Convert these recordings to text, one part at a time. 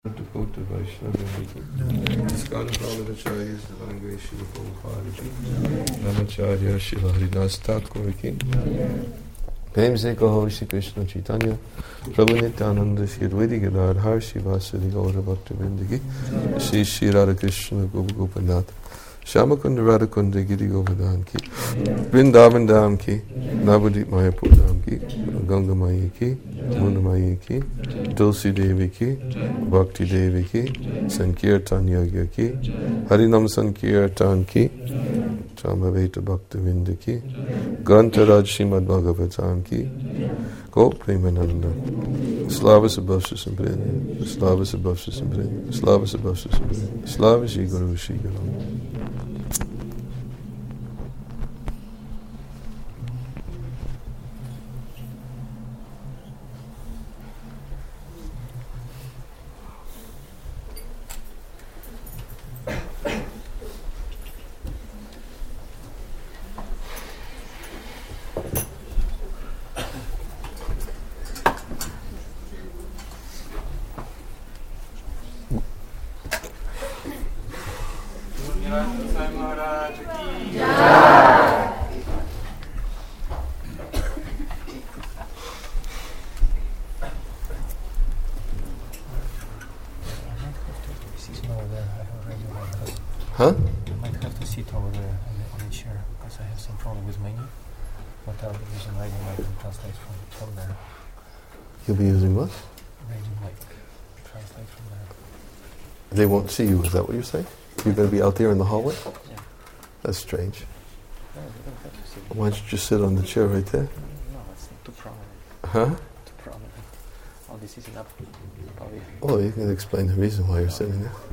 Kota Vaishnava Iskana Pramadacharyas Divine Grace Srila Prabhupada Ki Namacharya Srila Haridas Thakur Ki Prem Se Kaho Shri Krishna Chaitanya Prabhu Nityananda Shri Advaita Gadadhar Shivasadi Gaura Bhaktivinoda Ki Shri Shri Radha Krishna Gopinath Shyamakunda Radhakunda Giri Govardhan Ki Vrindavan Dham Ki Navadip Mayapur Dham Ki Ganga Maya Ki Muna Maya Ki Tulsi Devi Ki Bhakti Devi Ki Sankirtan Yagya Ki Harinam Sankirtan Ki Chamaveta Bhaktivinda Ki Grantaraj Srimad Bhagavatam Ki Go Premananda Slava Sabhavsha Sampradaya Slava Sabhavsha Sampradaya Slava Sabhavsha Sampradaya Slava Shri Guru Shri Guru. Huh? I might have to sit over there on the chair because I have some problem with menu. But I'll be using Radio Mic and translate from there. You'll be using what? Radio Mic. Translate from there. They won't see you, is that what you're saying? You're going to be out there in the hallway? Yeah. That's strange. No, you don't have to sit. Why don't you just sit on the chair right there? No, it's not too prominent. Huh? Too prominent. I'll be sitting up. Oh, you can explain the reason why you're sitting there.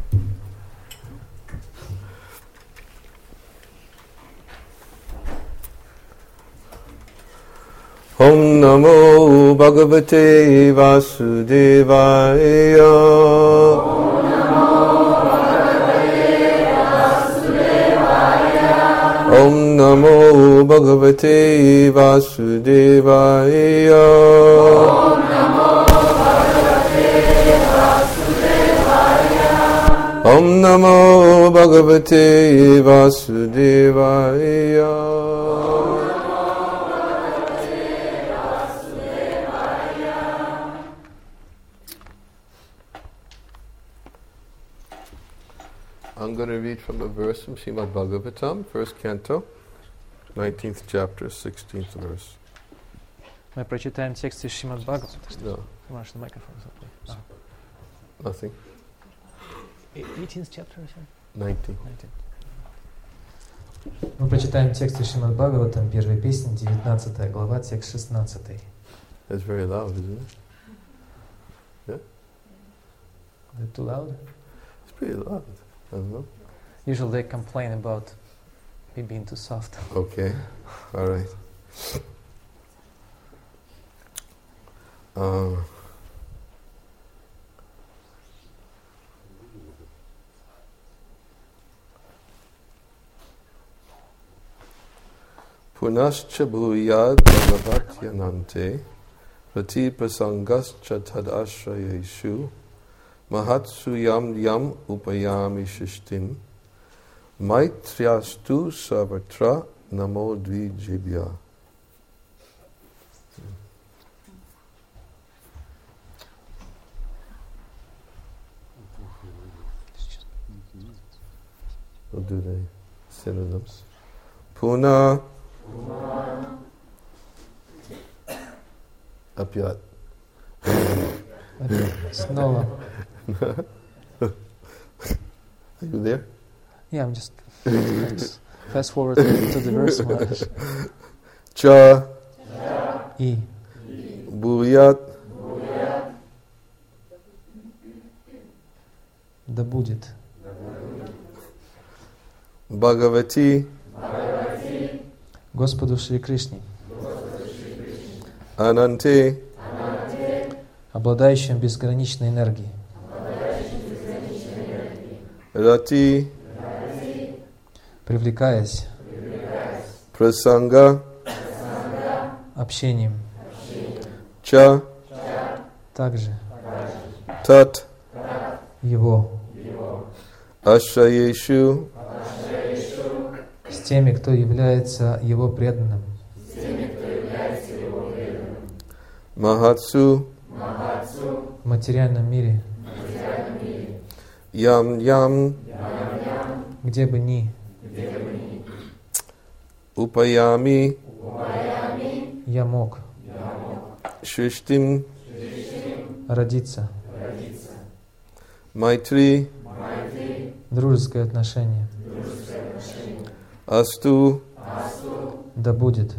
Om Namo Bhagavate Vasudevaya. Om Namo Bhagavate Vasudevaya. Om Namo Bhagavate Vasudevaya. Om Namo Bhagavate Vasudevaya. Om Namo Bhagavate Vasudevaya. I'm going to read from a verse from Srimad Bhagavatam, first canto, 19th chapter, 16th verse. Мы прочитаем текст из Шримад Бхагаватам. No. Можешь на микрофон заплыть. Nothing. 18th chapter, 19. Мы прочитаем текст из Шримад Бхагаватам, первая песня, 19 глава, текст 16. It's very loud, isn't it? Yeah? Is it too loud? It's pretty loud. I don't know. Usually they complain about me being too soft. Okay. All right. Punascha bhuyad bhagavatyanante prati prasangascha tad ashrayeshu Mahatsu yam upayami shishtin Maitryastu savatra namo dvijibhya. We'll do the synonyms. Puna Apyat. Снова. Are you there? Yeah, I'm just fast forward to the verse. Cha И Bhuyat да будет Bhagavati Господу Шри Кришне, Anante обладающим безграничной энергией, Rati привлекаясь Prasanga общением, Cha также Tat Его Ashayeshu с теми, кто является Его преданным. Mahatsu В материальном мире, Yam Yam где бы ни, Upayami я мог Shrishtim родиться. Maitri Дружеское отношение. Astu Да будет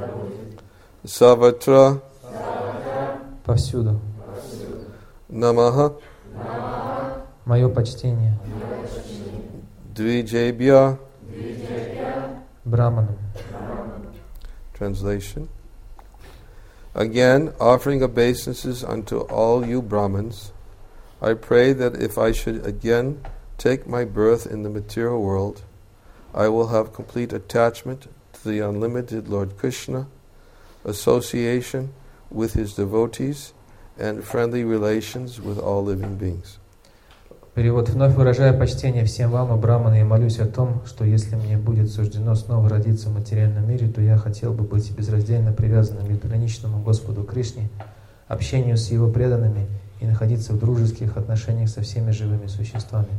Savatra повсюду. Namaha Мое почтение Dvijebhya. Браманам. Translation. Again, offering obeisances unto all you Brahmins, I pray that if I should again take my birth in the material world, I will have complete attachment to the unlimited Lord Krishna, association with his devotees, and friendly relations with all living beings. Перевод. Вновь выражаю почтение всем вам, о браманы, и молюсь о том, что если мне будет суждено снова родиться в материальном мире, то я хотел бы быть безраздельно привязанным к безграничному Господу Кришне, общению с Его преданными и находиться в дружеских отношениях со всеми живыми существами.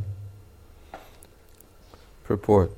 Purport.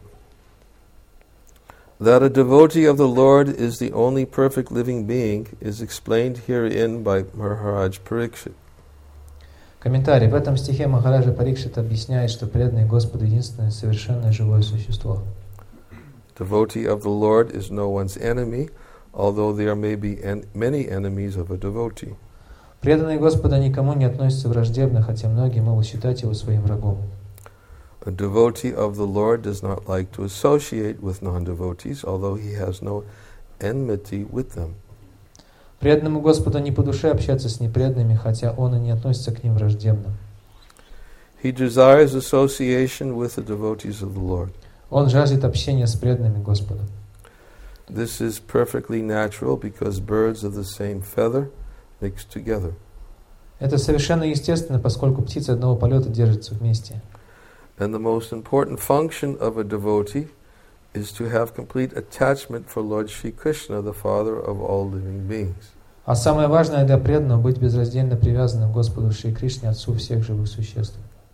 That a devotee of the Lord is the only perfect living being is explained herein by Maharaj Parikshit. Комментарий. В этом стихе Махараджа Парикшит объясняет, что преданный Господу единственное совершенное живое существо. Devotee of the Lord is no one's enemy, although there may be many enemies of a devotee. Преданный Господа никому не относится враждебно, хотя многие могут считать его своим врагом. A devotee of the Lord does not like to associate with non-devotees, although he has no enmity with them. Преданному Господу не по душе общаться с непреданными, хотя он и не относится к ним враждебно. He desires association with the devotees of the Lord. Он жаждет общения с преданными Господа. This is perfectly natural because birds of the same feather mix together. Это совершенно естественно, поскольку птицы одного полета держатся вместе. And the most important function of a devotee is to have complete attachment for Lord Shri Krishna, the Father of all living beings. А самое важное для преданного — быть безраздельно привязанным к Господу Шри Кришне, Отцу всех живых существ.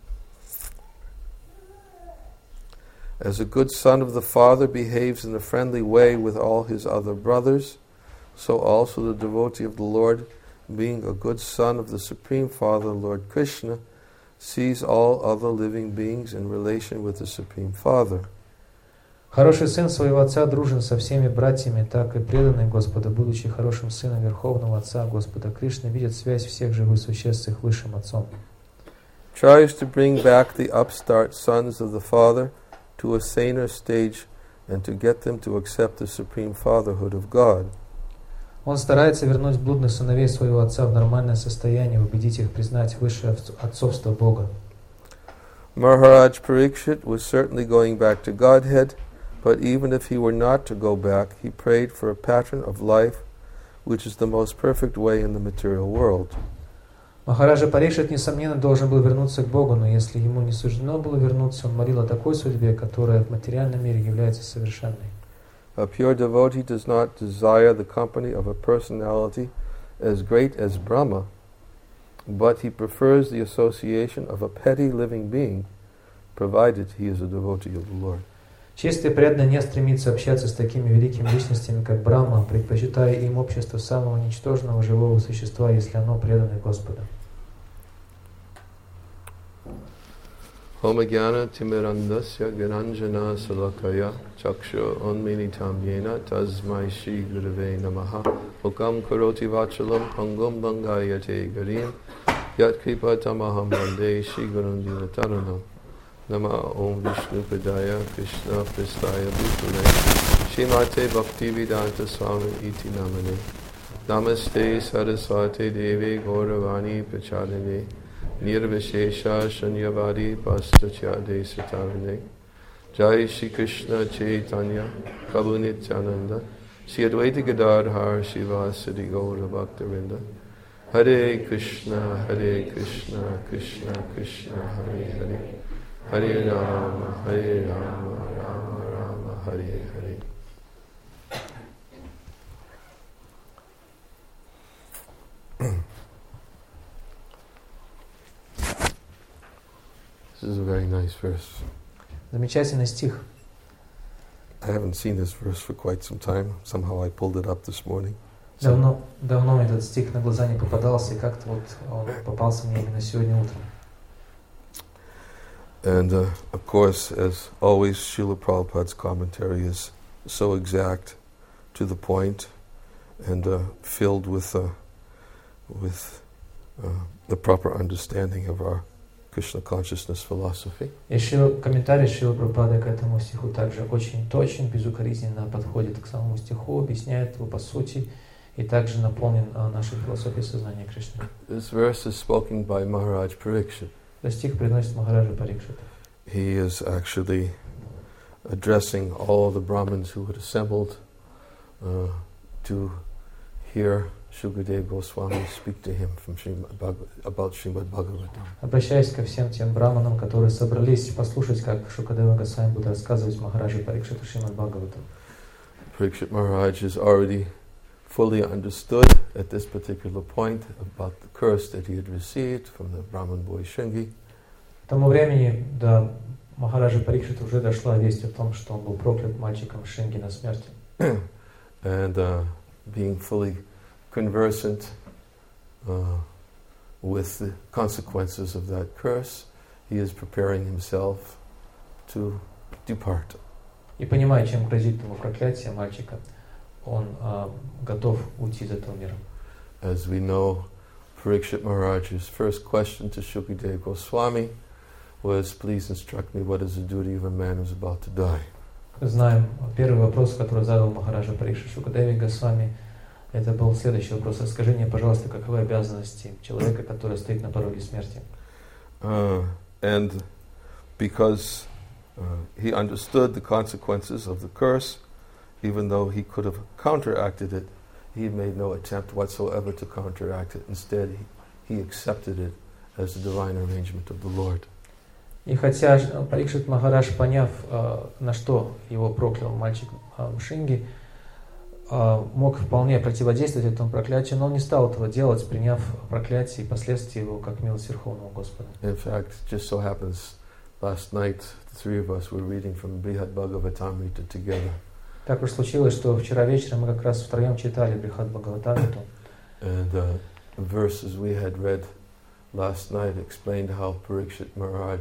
As a good son of the Father behaves in a friendly way with all his other brothers, so also the devotee of the Lord, being a good son of the Supreme Father, Lord Krishna, sees all other living beings in relation with the Supreme Father. Хороший сын своего отца дружен со всеми братьями, так и преданный Господа, будучи хорошим сыном Верховного Отца Господа Кришны, видит связь всех живых существ с их высшим Отцом. Tries to bring back the upstart sons of the Father to a saner stage and to get them to accept the Supreme Fatherhood of God. Он старается вернуть блудных сыновей своего отца в нормальное состояние, убедить их признать высшее отцовство Бога. Maharaj Parikshit was certainly going back to Godhead, but even if he were not to go back, he prayed for a pattern of life, which is the most perfect way in the material world. Махараджа Парикшит, несомненно, должен был вернуться к Богу, но если ему не суждено было вернуться, он молил о такой судьбе, которая в материальном мире является совершенной. A pure devotee does not desire the company of a personality as great as Brahma, but he prefers the association of a petty living being, provided he is a devotee of the Lord. Чистый преданный не стремится общаться с такими великими личностями, как Брахма, предпочитая им общество самого ничтожного живого существа, если оно предано Господу. Om Jnana Timirandasya Gyananjana Salakaya Chakshu Unmilitam Yena Tasmai Shri Gurave Namaha Ukam Karoti Vachalam Pangum Bangayate Garim Yat Kripa Tamaham Vande Shri Gurundina Taranam Nama Om Vishnu Padaya Krishna Pristaya Bhutale Shrimate Bhaktivedanta Swami Iti Namane Namaste Saraswate Devi Gauravani Prachadane Nirvishesha Shanyavadi Pastacyade Satarane Jai Shri Krishna Chaitanya Prabhu Nityananda Shri Advaita Gadadhar Shivasadi Gaura Bhaktavinda Hare Krishna, Krishna Krishna, Hare Hare, Hare Rama, Rama Rama, Hare Hare. This is a very nice verse. Замечательный стих. I haven't seen this verse for quite some time. Somehow I pulled it up this morning. Давно этот стих на глаза не попадался, и как-то вот он попался мне именно сегодня утром. And of course, as always, Srila Prabhupada's commentary is so exact, to the point, and filled with the proper understanding of our Krishna consciousness philosophy. И комментарий Шрилы Прабхупады к этому стиху также очень точен, безукоризненно подходит к самому стиху, объясняет его по сути и также наполнен нашей философией сознания Кришны. This verse is spoken by Maharaj Parikshit. Этот стих произносит Махараджа Парикшита. He is actually addressing all the Brahmins who had assembled to hear Shukadeva Goswami speak to him from about Srimad Bhagavatam. Обращаясь ко всем тем браманам, которые собрались послушать, как Шукадева Госвами будет рассказывать Махараджи Парикшиту Шримад Бхагаватам. Parikshit Maharaj has already fully understood at this particular point about the curse that he had received from the Brahman boy Shringi. К тому времени до Махараджи Парикшита уже дошла весть о том, что он был проклят мальчиком Шринги на смерть. And being fully conversant with the consequences of that curse, he is preparing himself to depart. И понимая, чем грозит ему проклятие мальчика, он готов уйти из этого мира. As we know, Parikshit Maharaj's first question to Shukadeva Goswami was, "Please instruct me what is the duty of a man who's about to die." Знаем, первый вопрос, который задал Махараджа Парикшит Шукадеве Госвами, это был следующий вопрос. Скажи мне, пожалуйста, каковы обязанности человека, который стоит на пороге смерти? And because he understood the consequences of the curse, even though he could have counteracted it, he made no attempt whatsoever to counteract it. Instead, he accepted it as the divine arrangement of the Lord. И хотя Парикшит Махарадж, поняв, на что его проклял мальчик Шринги, мог вполне противодействовать этому проклятию, но он не стал этого делать, приняв проклятие и последствия его как милость Верховного Господа. In fact, just so happens, last night the three of us were reading from Brihad Bhagavatamrita together. Так уж случилось, что вчера вечером мы как раз втроем читали Брихад Бхагаватамриту. And the verses we had read last night explained how Parikshit Maharaj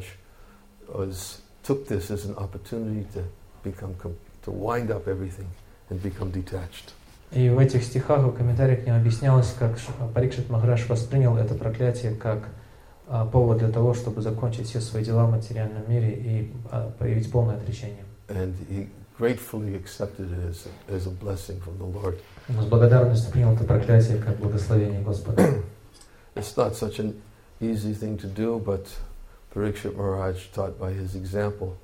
took this as an opportunity to wind up everything and become detached. И в этих стихах, в комментариях к ним объяснялось, как Парикшит Махарадж воспринял это проклятие как повод для того, чтобы закончить все свои дела в материальном мире и проявить полное отречение. And he gratefully accepted it as a blessing from the Lord. Он с благодарностью принял это проклятие как благословение Господа. It's not such an easy thing to do, but Parikshit Maharaj taught by his example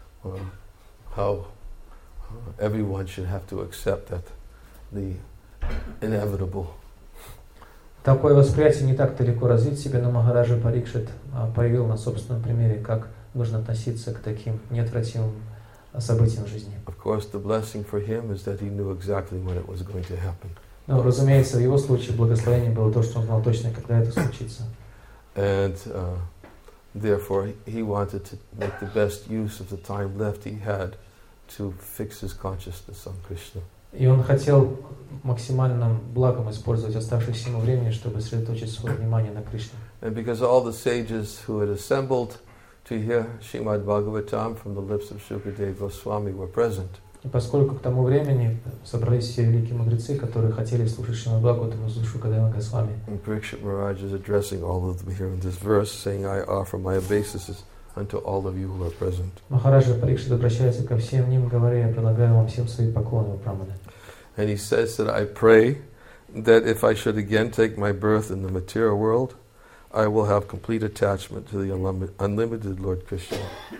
how everyone should have to accept that the inevitable. Такое восприятие не так-то легко развить себе, но Махараджа Парикшит проявил на собственном примере, как нужно относиться к таким неотвратимым событиям жизни. Of course, the blessing for him is that he knew exactly when it was going to happen. Но, разумеется, в его случае благословение было то, что он знал точно, когда это случится. And therefore, he wanted to make the best use of the time left he had to fix his consciousness on Krishna. И он хотел максимальным благом использовать оставшееся ему времени, чтобы сосредоточить свое внимание на Кришне. And because all the sages who had assembled to hear Srimad Bhagavatam from the lips of Shukadeva Goswami were present. И поскольку к тому времени собрались все великие мудрецы, которые хотели слушать Шримад Бхагаватам из Шукадева Госвами. And Parikshit Maharaj is addressing all of them here in this verse, saying, "I offer my obeisances unto all of you who are present." Махараджа Парикшит обращается ко всем ним, говоря: "Я предлагаю вам всем свои поклоны, браманы." And he says that I pray that if I should again take my birth in the material world, I will have complete attachment to the unlimited Lord Krishna.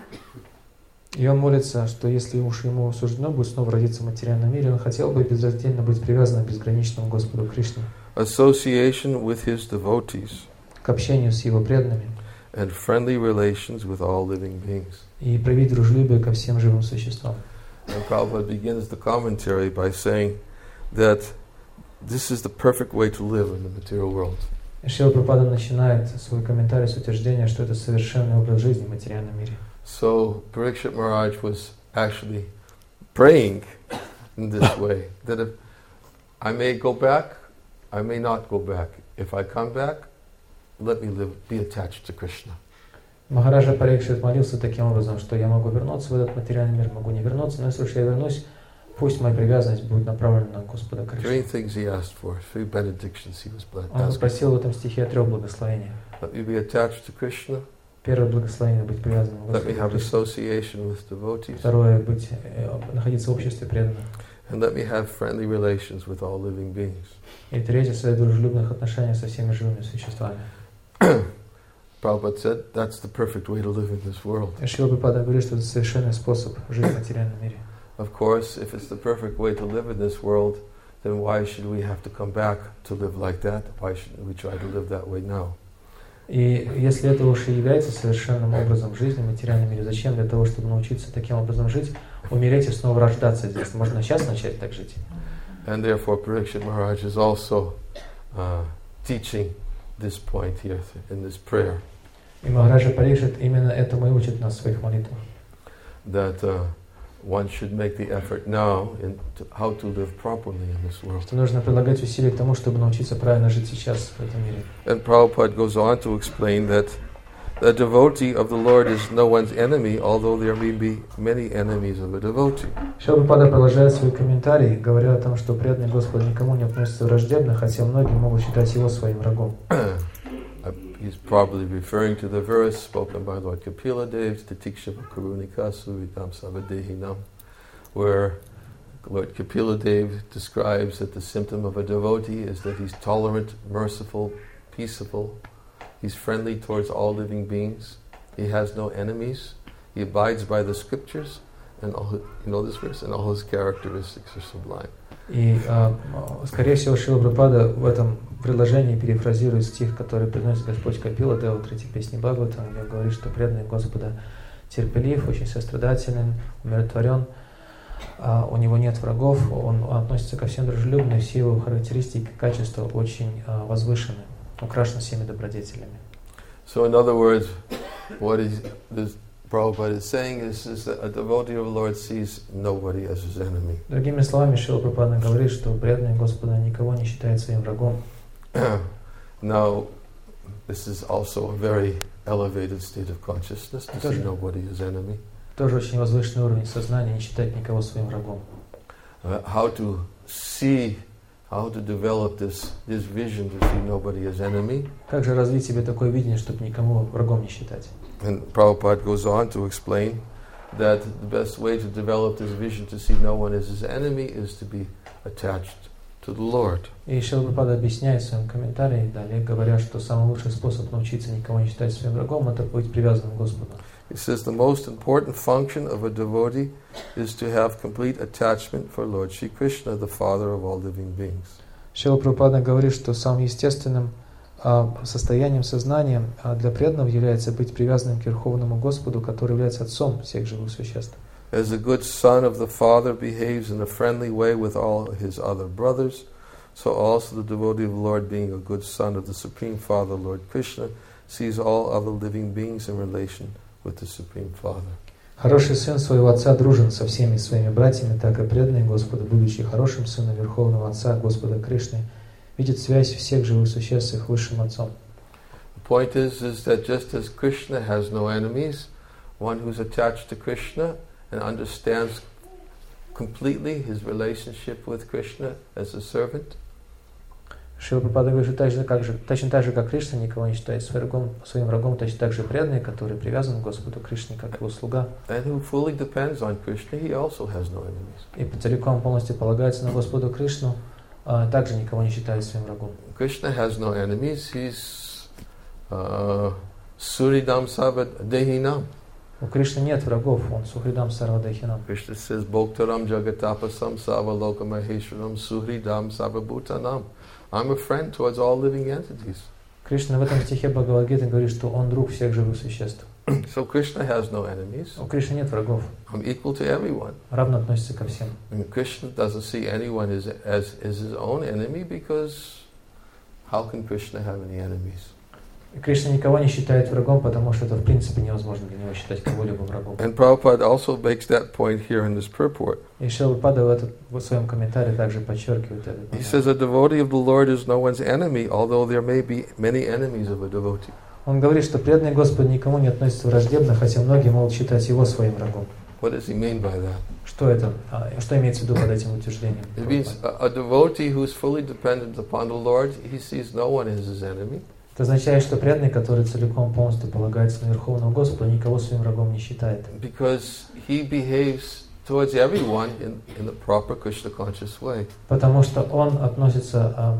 И он молится, что если уж ему суждено будет снова родиться в материальном мире, он хотел бы безраздельно быть привязанным к безграничному Господу Кришне. association with his devotees, к общению с его преданными and friendly relations with all living beings. и проявить дружелюбие ко всем живым существам. And Prabhupada begins the commentary by saying that this is the perfect way to live in the material world. Шрила Прабхупада начинает свой комментарий с утверждения, что это совершенный образ жизни в материальном мире. So Parikshit Maharaj was actually praying in this way, that if I may go back, I may not go back. If I come back, let me be attached to Krishna. Махараджа Парикшит молился таким образом, что я могу вернуться в этот материальный мир, могу не вернуться, но если уж я вернусь, пусть моя привязанность будет направлена на Господа Кришну. Three things he asked for, 3 benedictions he was Он попросил в этом стихе о 3 благословениях. Let me be attached to Krishna. Первое благословение — быть привязанным к Let me have Господу Кришне. association with devotees. Второе — находиться в обществе преданных. And let me have friendly relations with all living beings. И третье — создать дружелюбных отношений со всеми живыми существами. Prabhupada said that's the perfect way to live in this world. Шрила Прабхупада говорит, что это совершенный способ жить в материальном мире. Of course, if it's the perfect way to live in this world, then why should we have to come back to live like that? Why shouldn't we try to live that way now? И если это уж и является совершенным образом жизни в материальном мире, зачем для того, чтобы научиться таким образом жить, умереть и снова рождаться здесь? Можно сейчас начать так жить. And therefore, Parikshit Maharaj is also teaching this point here in this prayer. И Махараджа Парикшит именно этому и учит нас в своих молитвах. That one should make the effort now into how to live properly in this world. Что нужно прилагать усилия к тому, чтобы научиться правильно жить сейчас в этом мире. And Prabhupada goes on to explain that the devotee of the Lord is no one's enemy, although there may be many enemies of a devotee. Шрила Прабхупада продолжает свой комментарий, говоря о том, что преданный Господу никому не относится враждебно, хотя многие могут считать его своим врагом. He's probably referring to the verse spoken by Lord Kapila Dev, Titikshava Karunika Suvidam Savadehinam, where Lord Kapila Dev describes that the symptom of a devotee is that he's tolerant, merciful, peaceable, he's friendly towards all living beings, he has no enemies, he abides by the scriptures, and all, you know this verse, and all his characteristics are sublime. И, скорее всего, Шрила Прабхупада в этом предложении перефразирует стих, который приносит Господь Капила Дева в 3-й песне Бхагаватам, где говорит, что преданный Господа терпелив, очень сострадателен, умиротворен, у него нет врагов, он относится ко всем дружелюбно, и все его характеристики, качества очень возвышены, украшены всеми добродетелями. So in other words, what is this Prabhupada is saying is that a devotee of the Lord sees nobody as his enemy. Другими словами, Шрила Прабхупада говорит, что преданный Господа никого не считает своим врагом. Now, this is also a very elevated state of consciousness, to see nobody as enemy. Тоже очень возвышенный уровень сознания, не считать никого своим врагом. How to see, how to develop this vision to see nobody as enemy. Как же развить себе такое видение, чтобы никому врагом не считать? And Prabhupada goes on to explain that the best way to develop this vision to see no one as his enemy is to be attached to the Lord. И Шрила Прабхупада объясняет в своем комментарии, далее говоря, что самый лучший способ научиться никого не считать своим врагом — это быть привязанным к Господу. He says the most important function of a devotee is to have complete attachment for Lord Shri Krishna, the Father of all living beings. Шрила Прабхупада говорит, что самым естественным состоянием сознания для преданного является быть привязанным к Верховному Господу, который является Отцом всех живых существ. As a good son of the Father behaves in a friendly way with all his other brothers, so also the devotee of the Lord, being a good son of the Supreme Father, Lord Krishna, sees all other living beings in relation with the Supreme Father. Хороший сын своего отца дружен со всеми своими братьями, так и преданный Господу, будучи хорошим сыном Верховного Отца Господа Кришны, видит связь всех живых существ с их высшим Отцом. The point is that just as Krishna has no enemies, one who's attached to Krishna and understands completely his relationship with Krishna as a servant. Шрила Прабхупада говорит, что точно так же, как Кришна никого не считает своим врагом, точно так же преданный, который привязан к Господу Кришне, как его слуга. And who fully depends on Krishna, he also has no enemies. И целиком полностью полагается на Господу Кришну, также никого не считает своим врагом. Krishna has no enemies. He's Suridam Savadehinam. У Кришны нет врагов, он Сухридам Сарвадехинам. Krishna says, Bhoktaram Jagatapasam Savalokam Maheshwaram Suhridam Savabhutanam. I'm a friend towards all living entities. Кришна в этом стихе Бхагавад-гиты говорит, что он друг всех живых существ. So Krishna has no enemies. У Кришны нет врагов. I'm equal to everyone. Равно относится ко всем. And Krishna doesn't see anyone as his own enemy, because how can Krishna have any enemies? Кришна никого не считает врагом, потому что это в принципе невозможно для него считать кого-либо врагом. And Prabhupada also makes that point here in this purport. И Шрила Прабхупада в своем комментарии также подчеркивает это. He says a devotee of the Lord is no one's enemy, although there may be many enemies of a devotee. Он говорит, что преданный Господу никому не относится враждебно, хотя многие могут считать его своим врагом. What does he mean by that? Что это? Что имеется в виду под этим утверждением? It means a devotee who's fully dependent upon the Lord, he sees no one as his enemy. Это означает, что преданный, который целиком полностью полагается на Верховного Господа, никого своим врагом не считает. Because he behaves towards everyone in the proper Krishna conscious way. Потому что он относится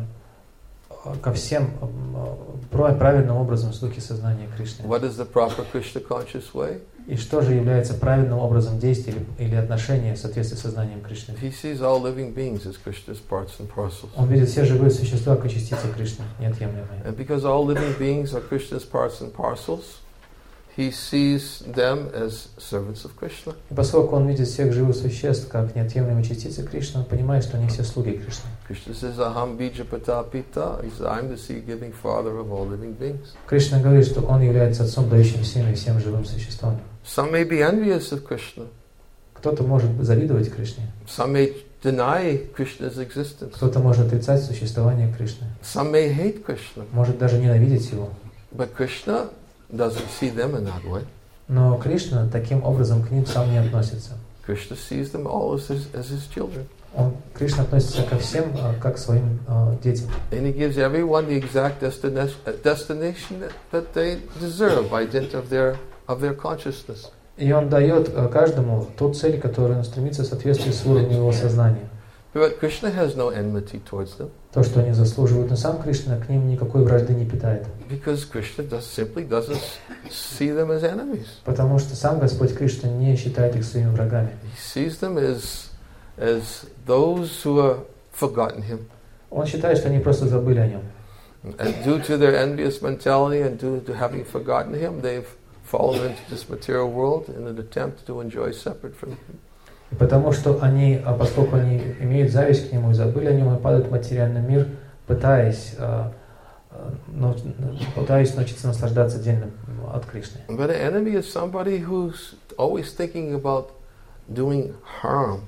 ко всем правильным образом в духе сознания Кришны. What is the proper Krishna conscious way? И что же является правильным образом действия или отношения в соответствии с сознанием Кришны? He sees all living beings as Krishna's parts and parcels. Он видит все живые существа как частицы Кришны, неотъемлемые. And because all living beings are Krishna's parts and parcels, he sees them as servants of Krishna. И поскольку он видит всех живых существ как неотъемлемые частицы Кришны, он понимает, что они все слуги Кришны. Krishna says, Aham bijapata pita. He says, I'm the seed-giving father of all living beings. Krishna говорит, что он является отцом, дающим семя всем живым существам. Some may be envious of Krishna. Кто-то может завидовать Кришне. Some may deny Krishna's existence. Кто-то может отрицать существование Кришны. Some may hate Krishna. Может даже ненавидеть его. But Krishna doesn't see them in that way. Но Кришна таким образом к ним сам не относится. Krishna sees them all as his children. Кришна относится ко всем как к своим детям. And he gives everyone the exact destination that they deserve by dint of their consciousness. И он дает каждому ту цель, которую он стремится в соответствии с уровнем его сознания. But Krishna has no enmity towards them. То, что они заслуживают, но сам Кришна к ним никакой вражды не питает. Because Krishna simply doesn't see them as enemies. Потому что сам Господь Кришна не считает их своими врагами. He sees them as those who have forgotten him. Он считает, что они просто забыли о нем. And due to their envious mentality and due to having forgotten him, they've fallen into this material world in an attempt to enjoy separate from him. И потому что они, поскольку они имеют зависть к нему и забыли о нем, и падают в материальный мир, пытаясь научиться наслаждаться отдельно от Кришны. But an enemy is somebody who's always thinking about doing harm.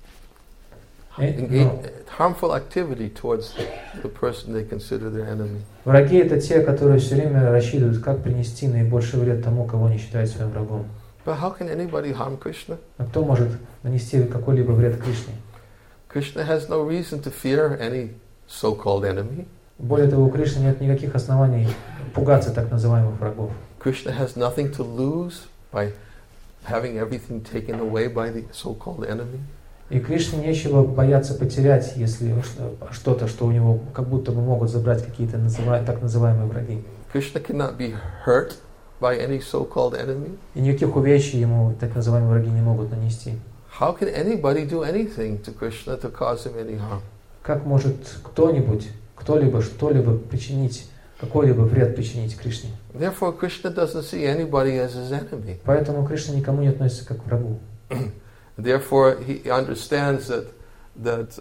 Harmful activity towards the person they consider their enemy. Враги — это те, которые все время рассчитывают, как принести наибольший вред тому, кого они считают своим врагом. But how can anybody harm Krishna? А кто может нанести какой-либо вред Кришне? Krishna has no reason to fear any so-called enemy. Более того, у Кришны нет никаких оснований пугаться так называемых врагов. Krishna has nothing to lose by having everything taken away by the so-called enemy. И Кришне нечего бояться потерять, если что-то, что у него как будто бы могут забрать какие-то так называемые враги. Krishna cannot be hurt by any so-called enemy. И никаких увечий ему так называемые враги не могут нанести. How can anybody do anything to Krishna to cause him any harm? Как может кто-нибудь, кто-либо, что-либо причинить, какой-либо вред причинить Кришне? Therefore, Krishna doesn't see anybody as his enemy. Поэтому Кришна никому не относится как к врагу. Therefore, he understands that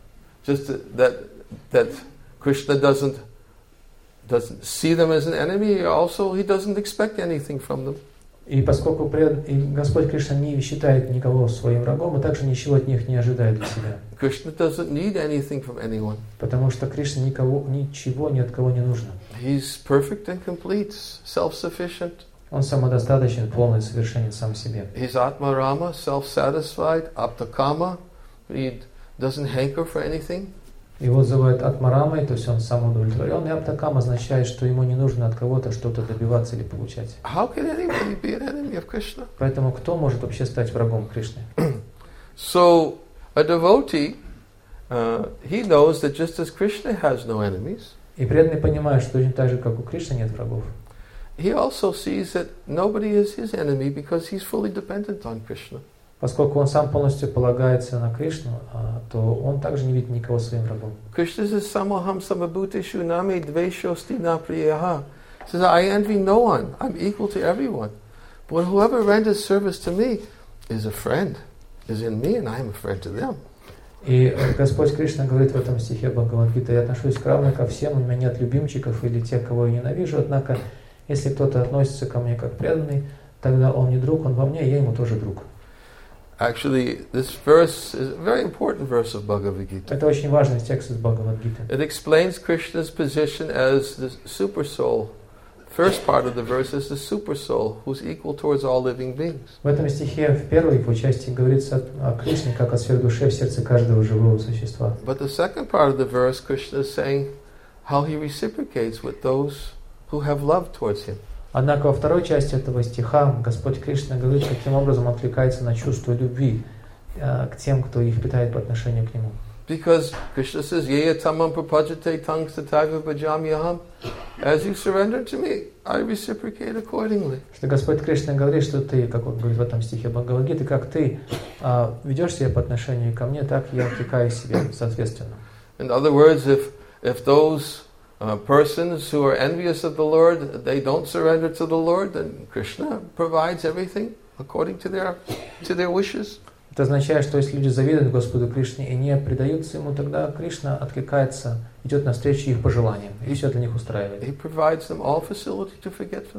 Krishna doesn't see them as an enemy. Also, he doesn't expect anything from them. И поскольку Господь Кришна не считает никого своим врагом, и также ничего от них не ожидает для себя. Krishna doesn't need anything from anyone. Потому что Кришна ничего ни от кого не нужно. He's perfect and complete, self-sufficient. Он самодостаточен, полный, совершенен сам себе. He's Atma Rama, self-satisfied, Aptakama. He doesn't hanker for anything. Его называют Атмарамой, то есть он самоудовлетворен, и Аптакам означает, что ему не нужно от кого-то что-то добиваться или получать. How can anybody be an enemy of Krishna? Поэтому кто может вообще стать врагом Кришны? So a devotee, he knows that just as Krishna has no enemies, и преданный понимает, что точно так же, как у Кришны нет врагов. He also sees that nobody is his enemy because he's fully dependent on Krishna. Поскольку он сам полностью полагается на Кришну, то он также не видит никого своим врагом. Krishna says, Samoham samabhutishu name dveshosti na priyaha. Says, I envy no one. I'm equal to everyone. But whoever renders service to me is a friend, is in me, and I am a friend to them. И Господь Кришна говорит в этом стихе Бхагавад-гиты: я отношусь равно ко всем, у меня нет любимчиков или тех, кого я ненавижу, однако, если кто-то относится ко мне как преданный, тогда он не друг, он во мне, я ему тоже друг. Actually, this verse is a very important verse of Bhagavad Gita. Это очень важный текст из Бхагавад-гиты. It explains Krishna's position as the super soul. First part of the verse is the super soul, who's equal towards all living beings. В этом стихе в первой его части говорится о Кришне как о сверхдуше в сердце каждого живого существа. But the second part of the verse, Krishna is saying how he reciprocates with those who have love towards him. Однако во второй части этого стиха Господь Кришна говорит, каким образом он откликается на чувство любви к тем, кто их питает по отношению к нему. Because Krishna says, Yeya tamam prapajate tangs tatagva bhajamyaham. As you surrender to me, I reciprocate accordingly. Что Господь Кришна говорит, что ты, как он говорит в этом стихе Бхагавад-гиты, как ты ведешь себя по отношению ко мне, так я откликаю себе соответственно. In other words, if those persons who are envious of the Lord, they don't surrender to the Lord, then Krishna provides everything according to their wishes. Это означает, что если люди завидуют Господу Кришне и не предаются Ему, тогда Кришна откликается, идет навстречу их пожеланиям, и все для них устраивает. He provides them all facility to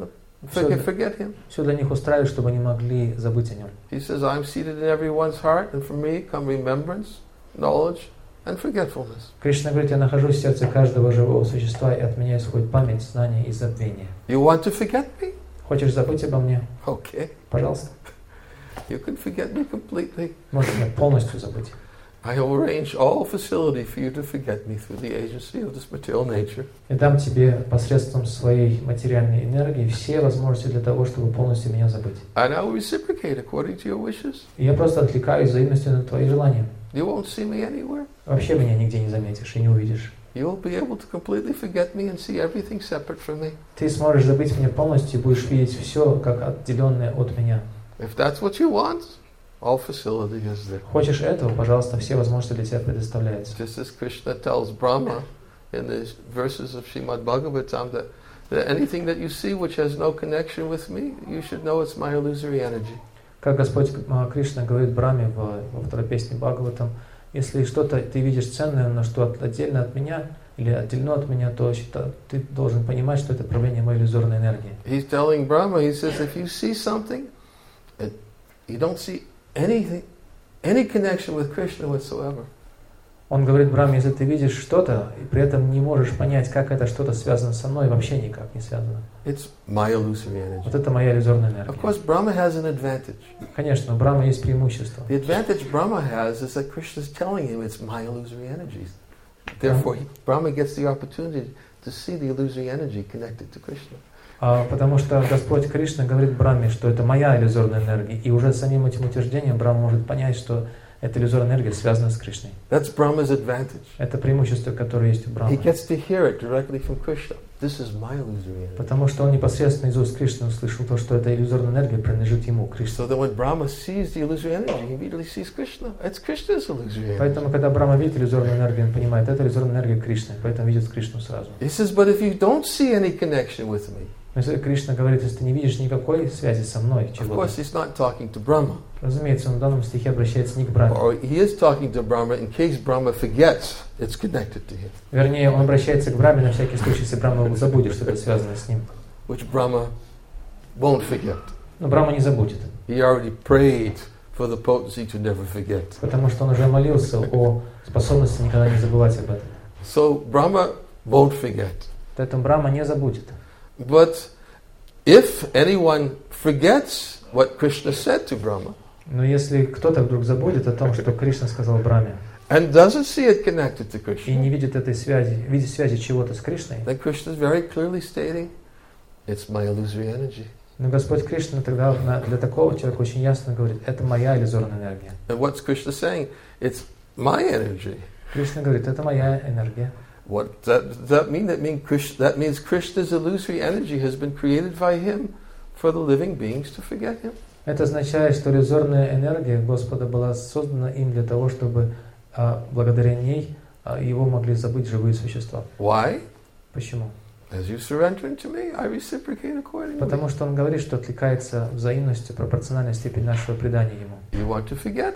forget Him. Все для них устраивает, чтобы они могли забыть о Нем. He says, I'm seated in everyone's heart, and from me come remembrance, knowledge, and forgetfulness. Кришна говорит, я нахожусь в сердце каждого живого существа, и от меня исходит память, знание и забвение. You want to forget me? Хочешь забыть обо мне? Okay. Пожалуйста. You can forget me completely. Можешь меня полностью забыть. I will arrange all facility for you to forget me through the agency of this material nature. И дам тебе посредством своей материальной энергии все возможности для того, чтобы полностью меня забыть. And I will reciprocate according to your wishes. И я просто откликаюсь взаимностью на твои желания. You won't see me anywhere. Вообще меня нигде не заметишь и не увидишь. You'll be able to completely forget me and see everything separate from me. Ты сможешь забыть меня полностью и будешь видеть все как отделенное от меня. If that's what you want, all facility is there. Хочешь этого, пожалуйста, все возможности для тебя предоставляются. Just as Krishna tells Brahma in the verses of Srimad Bhagavatam that anything that you see which has no connection with me, you should know it's my illusory energy. Как Господь Кришна говорит Брахме во второй песне Бхагаватам, если что-то ты видишь ценное, но что отдельно от меня или отделено от меня, то ты должен понимать, что это проявление моей иллюзорной энергии. He's telling Brahma, he says, if you see something, you don't see any connection with Krishna whatsoever. Он говорит Брахме, если ты видишь что-то, и при этом не можешь понять, как это что-то связано со мной, вообще никак не связано. It's my illusory energy. Вот это моя иллюзорная энергия. Of course, Brahma has an advantage. Конечно, у Брахмы есть преимущество. The advantage Brahma has is that Krishna is telling him it's my illusory energies. Therefore, Brahma gets the opportunity to see the illusory energy connected to Krishna. Потому что Господь Кришна говорит Брахме, что это моя иллюзорная энергия, и уже самим этим утверждением Брахма может понять, что эта иллюзорная энергия связана с Кришной. That's Brahma's advantage. Это преимущество, которое есть у Брахмы. He gets to hear it directly from Krishna. This is my illusory energy. Потому что он непосредственно из уст Кришны услышал то, что эта иллюзорная энергия принадлежит ему, Кришне. So that when Brahma sees the illusory energy, he immediately sees Krishna. It's Krishna's illusory energy. Поэтому, когда Брахма видит иллюзорную энергию, он понимает, это иллюзорная энергия Кришны, поэтому видит Кришну сразу. He says, but if you don't see any connection with me, Но если Кришна говорит, если ты не видишь никакой связи со мной, of чего-то, course he's not talking to Brahma. разумеется, он в данном стихе обращается не к Брахме. Or he is talking to Brahma in case Brahma forgets it's connected to him. Вернее, он обращается к Брахме на всякий случай, если Брахма забудет, что это связано с ним. Which Brahma won't forget. Но Брахма не забудет. He already prayed for the potency to never forget. Потому что он уже молился о способности никогда не забывать об этом. So Brahma won't forget. Поэтому Брахма не забудет. But if anyone forgets what Krishna said to Brahma, Но если кто-то вдруг забудет о том, что Кришна сказал Брахме, and doesn't see it connected to и Krishna, не видит этой связи, видит связи чего-то с Кришной, then Krishna is very clearly stating, it's my illusory energy. но Господь Кришна тогда для такого человека очень ясно говорит, это моя иллюзорная энергия. And what's Krishna saying? It's my energy. Кришна говорит, это моя энергия. What does that mean? That means Krishna's illusory energy has been created by him for the living beings to forget him. Это означает, что иллюзорная энергия Господа была создана им для того, чтобы благодаря ней его могли забыть живые существа. Why? Почему? As you surrender to me, I reciprocate accordingly. Потому что он говорит, что откликается взаимностью, пропорциональной степени нашего предания ему. You want to forget?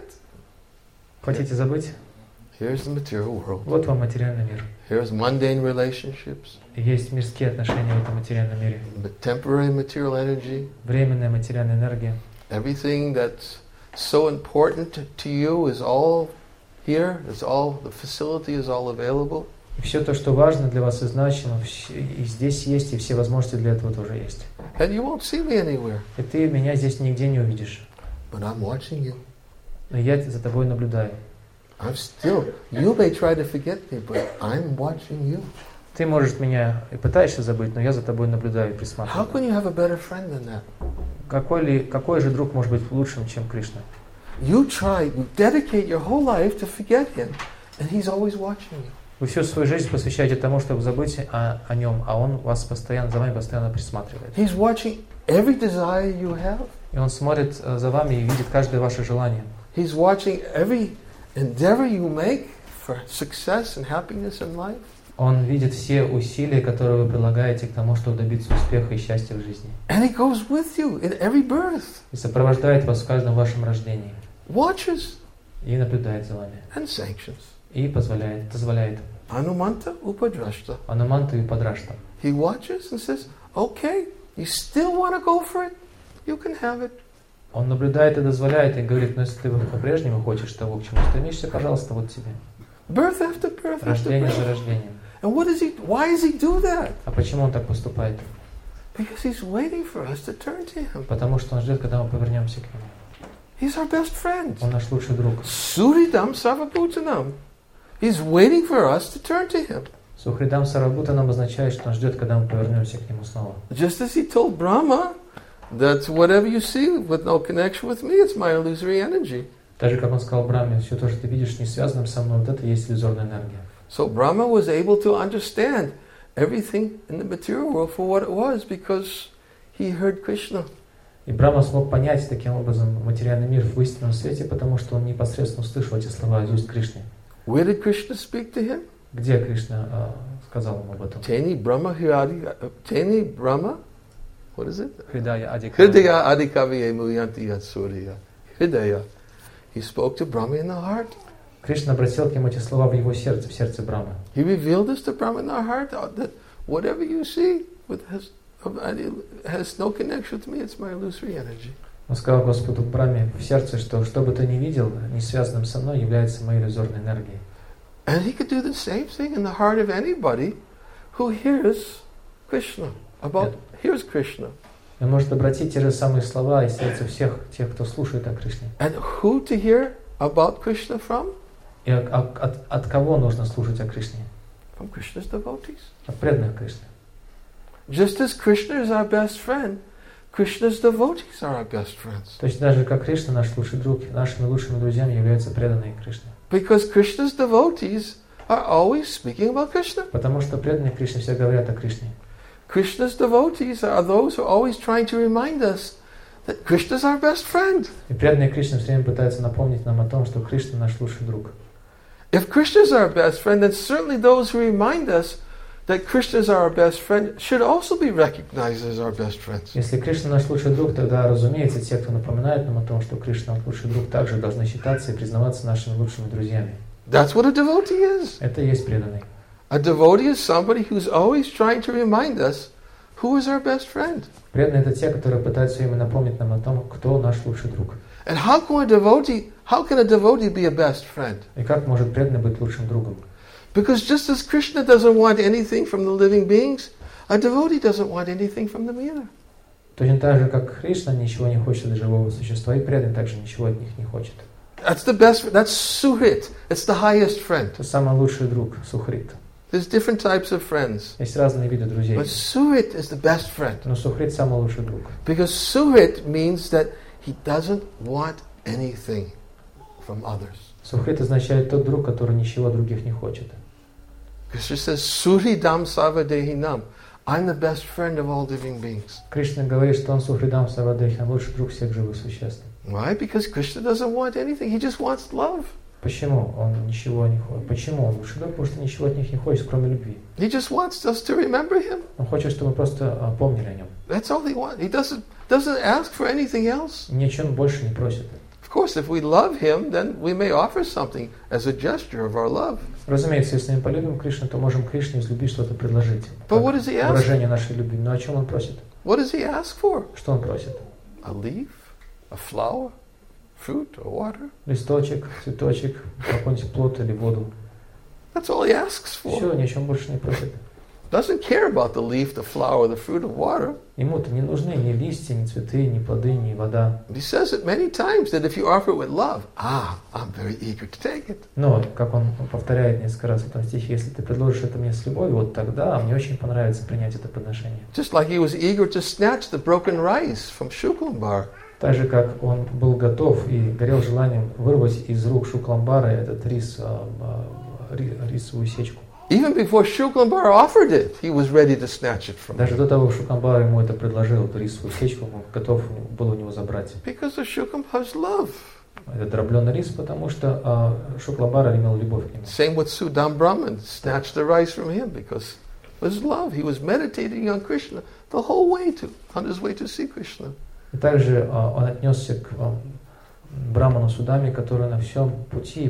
Хотите забыть? Here's the material world. Вот вам материальный мир. Here's mundane relationships. Есть мирские отношения в этом материальном мире. Temporary material energy. Временная материальная энергия. Everything that's so important to you is all here. It's all, the facility is all available. И все то, что важно для вас и значимо, и здесь есть, и все возможности для этого тоже есть. And you won't see me anywhere. И ты меня здесь нигде не увидишь. But I'm watching you. Но я за тобой наблюдаю. I'm still, you may try to forget me, but I'm watching you. Ты, может, меня и пытаешься забыть, но я за тобой наблюдаю и How присматриваю. can you have a better friend than that? Какой же друг может быть лучшим, чем Кришна? You try, you dedicate your whole life to forget him, and he's always watching you. Вы всю свою жизнь посвящаете тому, чтобы забыть о нем, а он вас постоянно, за вами постоянно присматривает. He's watching every desire you have. И он смотрит за вами и видит каждое ваше желание. He's watching every endeavor you make for success and happiness in life. Он видит все усилия, которые вы прилагаете к тому, чтобы добиться успеха и счастья в жизни. And he goes with you in every birth. И сопровождает вас в каждом вашем рождении. Watches И наблюдает за вами. and sanctions. И дозволяет. Anumanta Upadrashta. Ануманту и Падрашта. He watches and says, okay, you still want to go for it? You can have it. Он наблюдает и дозволяет, и говорит, ну если ты по-прежнему хочешь того, к чему стремишься, пожалуйста, вот тебе. Birth after birth after Рождение за birth. рождением. And why does he do that? А почему он так поступает? Because he's waiting for us to turn to him. Потому что он ждет, когда мы повернемся к нему. He's our best friend. Он наш лучший друг. Suridam Sarvabhutanam. He's waiting for us to turn to him. Сухридам Сарвабхутанам означает, что он ждет, когда мы повернемся к нему снова. Just as he told Brahma that whatever you see with no connection with me, it's my illusory energy. Так же, как он сказал Брахме, все то, что ты видишь, не связанным со мной, вот это и есть иллюзорная энергия. So Brahma was able to understand everything in the material world for what it was because he heard Krishna. И Брахма смог понять таким образом материальный мир в истинном свете, потому что он непосредственно услышал эти слова из уст Кришны. Where did Krishna speak to him? Где Кришна сказал ему об этом? Teni Brahma, what is it? Хридая Адика. Hridaya Adikaviye Muyanti Yatsuriya. Hridaya. He spoke to Brahma in the heart. Кришна обратил к нему эти слова в его сердце, в сердце Брахмы. He revealed this to Brahma in the heart that whatever you see has no connection with me, it's my illusory energy. Он сказал Господу Брахме в сердце, что бы ты ни видел, не связанным со мной, является моей иллюзорной энергией. And he could do the same thing in the heart of anybody who hears Krishna, hears Krishna. Он может обратить те же самые слова из сердца всех тех, кто слушает о Кришне. And who to hear about Krishna from? И от кого нужно слушать о Кришне? From Krishna's devotees. От преданных Кришны. Just as Krishna is our best friend, Krishna's devotees are our best friends. Точно так же, как Кришна наш лучший друг, нашими лучшими друзьями являются преданные Кришне. Because Krishna's devotees are always speaking about Krishna. Потому что преданные Кришне все говорят о Кришне. Krishna's devotees are those who are always trying to remind us that Krishna is our best friend. И преданные Кришне все время пытаются напомнить нам о том, что Кришна наш лучший друг. If Krishna is our best friend, then certainly those who remind us that Krishna is our best friend should also be recognized as our best friends. Если Кришна наш лучший друг, тогда, разумеется, те, кто напоминает нам о том, что Кришна наш лучший друг, также должны считаться и признаваться нашими лучшими друзьями. That's what a devotee is. Это и есть преданный. A devotee is somebody who's always trying to remind us who is our best friend. Преданные — это те, которые пытаются все время напомнить нам о том, кто наш лучший друг. And how can a devotee be a best friend? И как может преданный быть лучшим другом? Because just as Krishna doesn't want anything from the living beings, a devotee doesn't want anything from the Meena. Точно так же, как Кришна ничего не хочет от живого существа, и преданный также ничего от них не хочет. That's the best. That's Suhrit. It's the highest friend. Это самый лучший друг, Сухрит. There's different types of friends. Есть разные виды друзей. But Suhrit is the best friend. Но Сухрит самый лучший друг. Because Suhrit means that he doesn't want anything from others. Сухрит означает тот друг, который ничего других не хочет. Krishna says, Suridam Savadehinam. I'm the best friend of all living beings. Кришна говорит, что он Сухридам Сарвадехи, он лучший друг всех живых существ. Why? Because Krishna doesn't want anything. He just wants love. Почему он ничего не хочет? Почему он лучший друг? Потому что ничего от них не хочет, кроме любви. He just wants us to remember him. Он хочет, чтобы мы просто помнили о нем. That's all he wants. He doesn't ask for anything else. Ни о чем больше не просит. Of course, if we love him, then we may offer something as a gesture of our love. Разумеется, если мы полюбим Кришну, то можем Кришне из любви что-то предложить. But what does he ask? Выражение нашей любви. Но о чем он просит? What does he ask for? Что он просит? A leaf, a flower, fruit, or water? Листочек, цветочек, какой-нибудь плод или воду. That's all he asks for. Все, ни о чем больше не просит. Doesn't care about the leaf, the flower, the fruit, or water. Ему-то не нужны ни листья, ни цветы, ни плоды, ни вода. He says it many times that if you offer it with love, I'm very eager to take it. Но, как он повторяет несколько раз в этом стихе, если ты предложишь это мне с любовью, вот тогда мне очень понравится принять это подношение. Just like he was eager to snatch the broken rice from Shuklambar. Так же, как он был готов и горел желанием вырвать из рук Шукламбара этот рисовую сечку. Even before Shuklambar offered it, he was ready to snatch it from him. Даже до того, как Шукламбар ему это предложил, эту рисовую сечку, он готов был у него забрать. Because of Shuklambar's love. Это дробленый рис, потому что Шукламбар имел любовь к нему. Same with Sudam Brahman, snatched the rice from him because of his love. He was meditating on Krishna the whole way on his way to see Krishna. И также он отнесся к Браману Судами, который на всем пути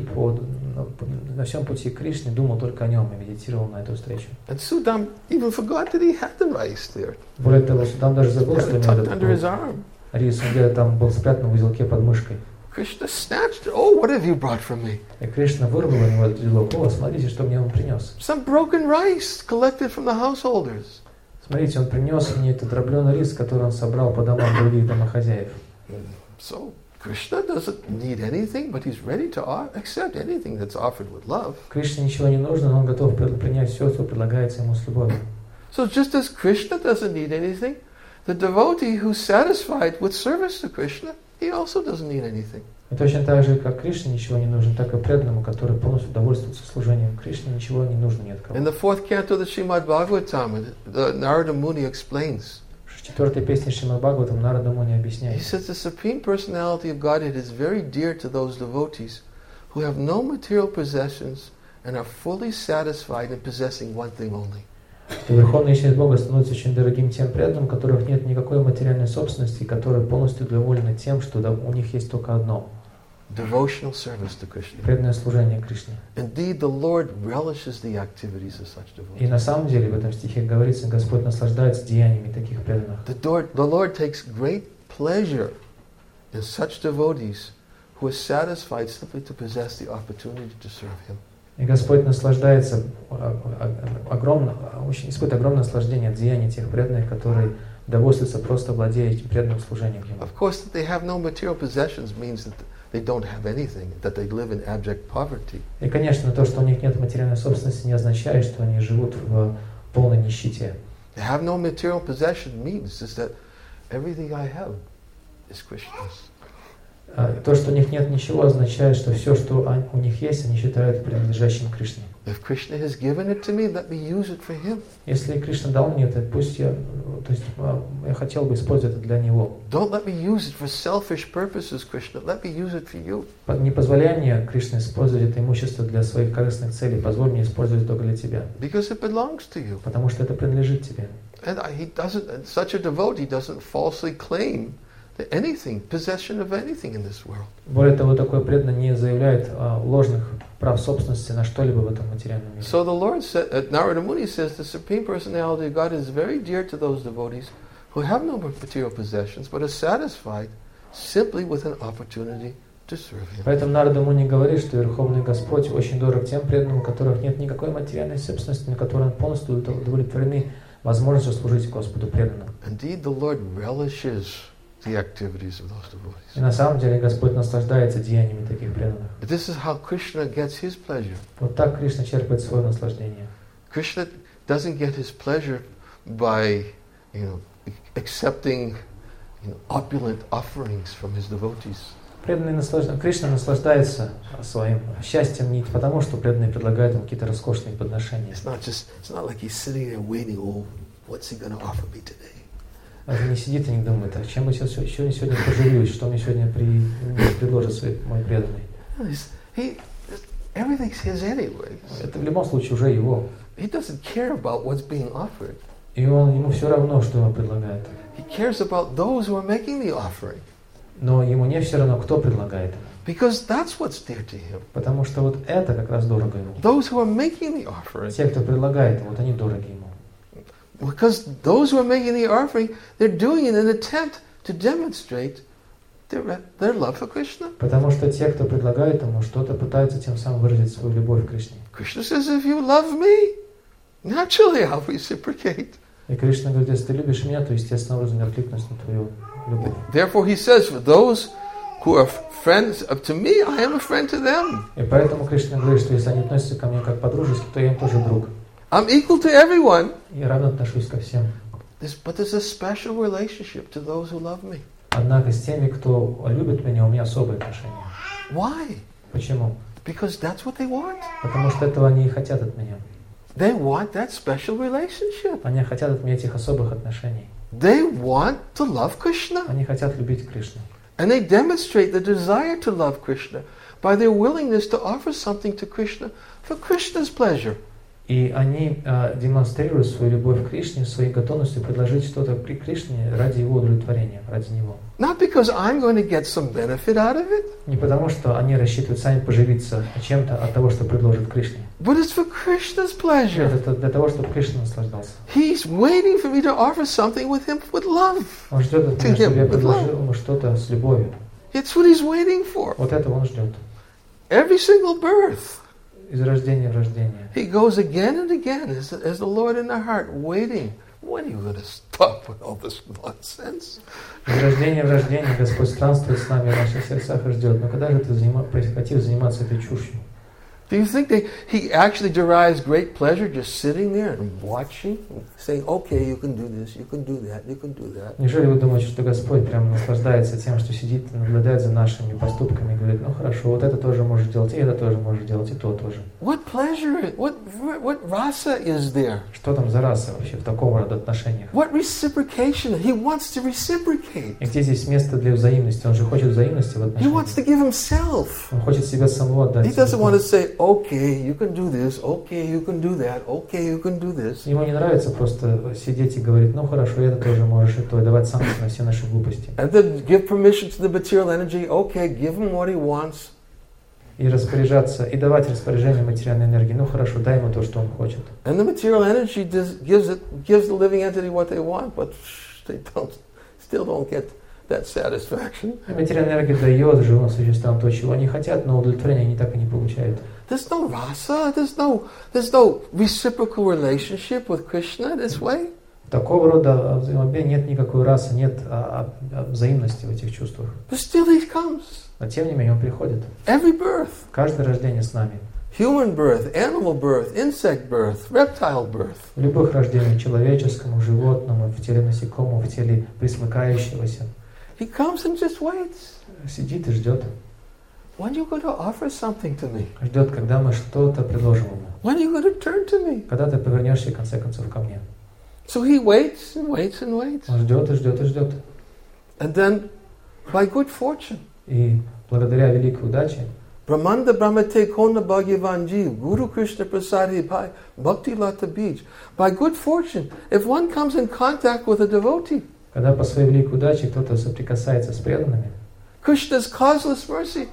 к Кришне думал только о нем и медитировал на эту встречу. And Sudam even forgot that he had the rice there. Более того, Судам даже забыл, что у него under his arm. Рис, он где-то там был спрятан в узелке под мышкой. Krishna snatched it. Oh, what have you brought from me? И Кришна вырвал у него этот узелок. О, смотрите, что мне он принес. Some broken rice collected from the householders. Смотрите, он принес мне этот дробленый рис, который он собрал по домам других домохозяев. So Krishna doesn't need anything, but he's ready to accept anything that's offered with love. Кришне ничего не нужно, но он готов принять все, что предлагается ему с любовью. So just as Krishna doesn't need anything, the devotee who's satisfied with service to Krishna, he also doesn't need anything. И точно так же, как Кришне ничего не нужно, так и преданному, который полностью довольствуется служением Кришне, ничего не нужно ни от кого. In the fourth canto of the Srimad Bhagavatam, Narada Muni explains. В 4-й песне Шримад Бхагаватам Нарада Муни объясняет. He says the Supreme Personality of Godhead is very dear to those devotees who have no material possessions and are fully satisfied in possessing one thing only. Верховная личность Бога становится очень дорогим тем преданным, у которых нет никакой материальной собственности, которые полностью довольны тем, что у них есть только одно. Devotional service to Krishna. Преданное служение Кришне. Indeed, the Lord relishes the activities of such devotees. И на самом деле в этом стихе говорится, Господь наслаждается деяниями таких преданных. The Lord takes great pleasure in such devotees who are satisfied simply to possess the opportunity to serve Him. И Господь наслаждается испытывает огромное наслаждение от деяний тех преданных, которые довольствуются просто владея этим преданным служением Ему. Of course, that they have no material possessions means that they don't have anything, that they live in abject poverty. И, конечно, то, что у них нет материальной собственности, не означает, что они живут в полной нищете. To have no material possession means is that everything I have is Krishna's. То, что у них нет ничего, означает, что все, что у них есть, они считают принадлежащим Кришне. If Krishna has given it to me, let me use it for Him. Если Кришна дал мне это, пусть я хотел бы использовать это для Него. Don't let me use it for selfish purposes, Krishna. Let me use it for you. Не позволяй мне, Кришна, использовать это имущество для своих корыстных целей. Позволь мне использовать только для Тебя. Because it belongs to you. Потому что это принадлежит Тебе. And such a devotee doesn't falsely claim anything, possession of anything in this world. Более того, такой преданный не заявляет ложных прав собственности на что-либо в этом материальном мире. So the Lord said, Narada Muni says, the Supreme Personality of God is very dear to those devotees who have no material possessions, but are satisfied simply with an opportunity to serve Him. Поэтому Нарада Муни говорит, что Верховный Господь очень дорог тем преданным, у которых нет никакой материальной собственности, на которые полностью удовлетворены возможностью служить Господу преданным. Indeed, the Lord relishes the activities of those devotees. И на самом деле Господь наслаждается деяниями таких преданных. This is how Krishna gets his pleasure. Вот так Кришна черпает свое наслаждение. Krishna doesn't get his pleasure by, accepting, opulent offerings from his devotees. Кришна наслаждается своим счастьем не потому, что преданные предлагают ему какие-то роскошные подношения. It's not like he's sitting there waiting. Oh, what's he going to offer me today? Он не сидит и не думает, а чем бы сегодня поживлюсь, что мне сегодня предложит мой преданный. Everything's his anyway. Это в любом случае уже его. He doesn't care about what's being offered. И ему все равно, что ему предлагают. He cares about those who are making the offering. Но ему не все равно, кто предлагает. Because that's what's dear to him. Потому что вот это как раз дорого ему. Those who are making the offering. Те, кто предлагает, вот они дороги ему. Because those who are making the offering, they're doing it in an attempt to demonstrate their love for Krishna. Потому что те, кто предлагает ему, что-то пытаются тем самым выразить свою любовь к Кришне. Krishna says, if you love me, naturally I'll reciprocate. И Кришна говорит, если ты любишь меня, то естественным образом я откликнусь на твою любовь. Therefore he says, for those who are friends to me, I am a friend to them. И поэтому Кришна говорит, что если они относятся ко мне как по-дружески, то я им тоже друг. I'm equal to everyone. Я равно отношусь ко всем. But there's a special relationship to those who love me. Однако с теми, кто любит меня, у меня особые отношения. Why? Почему? Because that's what they want. Потому что этого они и хотят от меня. They want that special relationship. Они хотят от меня этих особых отношений. They want to love Krishna. Они хотят любить Кришну. And they demonstrate the desire to love Krishna by their willingness to offer something to Krishna for Krishna's pleasure. И они демонстрируют свою любовь к Кришне, своей готовностью предложить что-то при Кришне ради его удовлетворения, ради него. Not because I'm going to get some benefit out of it. Не потому, что они рассчитывают сами поживиться чем-то от того, что предложит Кришне. But it's for Krishna's pleasure. Это для того, чтобы Кришна наслаждался. He's waiting for me to offer something with him with love. Он ждет от меня, чтобы я предложил ему что-то с любовью. It's what he's waiting for. Вот этого он ждет. Every single birth. Из рождения в рождение. He goes again and again as the Lord in the heart, waiting. When are you going to stop with all this nonsense? Из рождения в рождение Господь странствует с нами в наших сердцах и ждет. Но когда же ты прекратишь заниматься этой чушью? Do you think he actually derives great pleasure just sitting there and watching, saying, okay, you can do this, you can do that, you can do that? Неужели вы думаете, что Господь прямо наслаждается тем, что сидит и наблюдает за нашими поступками и говорит, ну хорошо, вот это тоже можешь делать, и это тоже можешь делать, и то тоже. What pleasure, what rasa is there? Что там за раса вообще в такого рода отношениях? What reciprocation? He wants to reciprocate. И где здесь место для взаимности? Он же хочет взаимности в He отношениях. wants to give himself. Он хочет себя самого отдать. He doesn't want to say, okay, you can do this, okay, you can do that, okay, you can do this. Ему не нравится просто сидеть и говорить, ну хорошо, это тоже можешь, и то, и давать санкции на все наши глупости. And then give permission to the material energy, okay, give him what he wants. И распоряжаться, и давать распоряжение материальной энергии. Ну хорошо, дай ему то, что он хочет. And the material energy gives the living entity what they want, but they still don't get that satisfaction. И материальная энергия дает живым существам то, чего они хотят, но удовлетворения они так и не получают. There's no rasa, there's no reciprocal relationship with Krishna this way. Такого рода взаимообмен, нет никакой расы, нет взаимности в этих чувствах. But still he comes. Но тем не менее он приходит. Every birth. Каждое рождение с нами. Human birth, animal birth, insect birth, reptile birth. В любых рождениях, человеческому, животному, в теле насекомого, в теле пресмыкающегося. He comes and just waits. Сидит и ждет. When are you going to offer something to me? Ждет, когда мы что-то предложим ему. When are you going to turn to me? Когда ты повернешься, в конце концов, ко мне. So he waits and waits and waits. Он ждет и ждет и ждет. And then, by good fortune, И благодаря великой удаче, Brahmanda Brahmate Kona Bhagavanji, Guru Krishna Prasadi Bhakti Lata Beach. By good fortune, if one comes in contact with a devotee, когда по своей великой удаче кто-то соприкасается с преданными, Krishna's causeless mercy,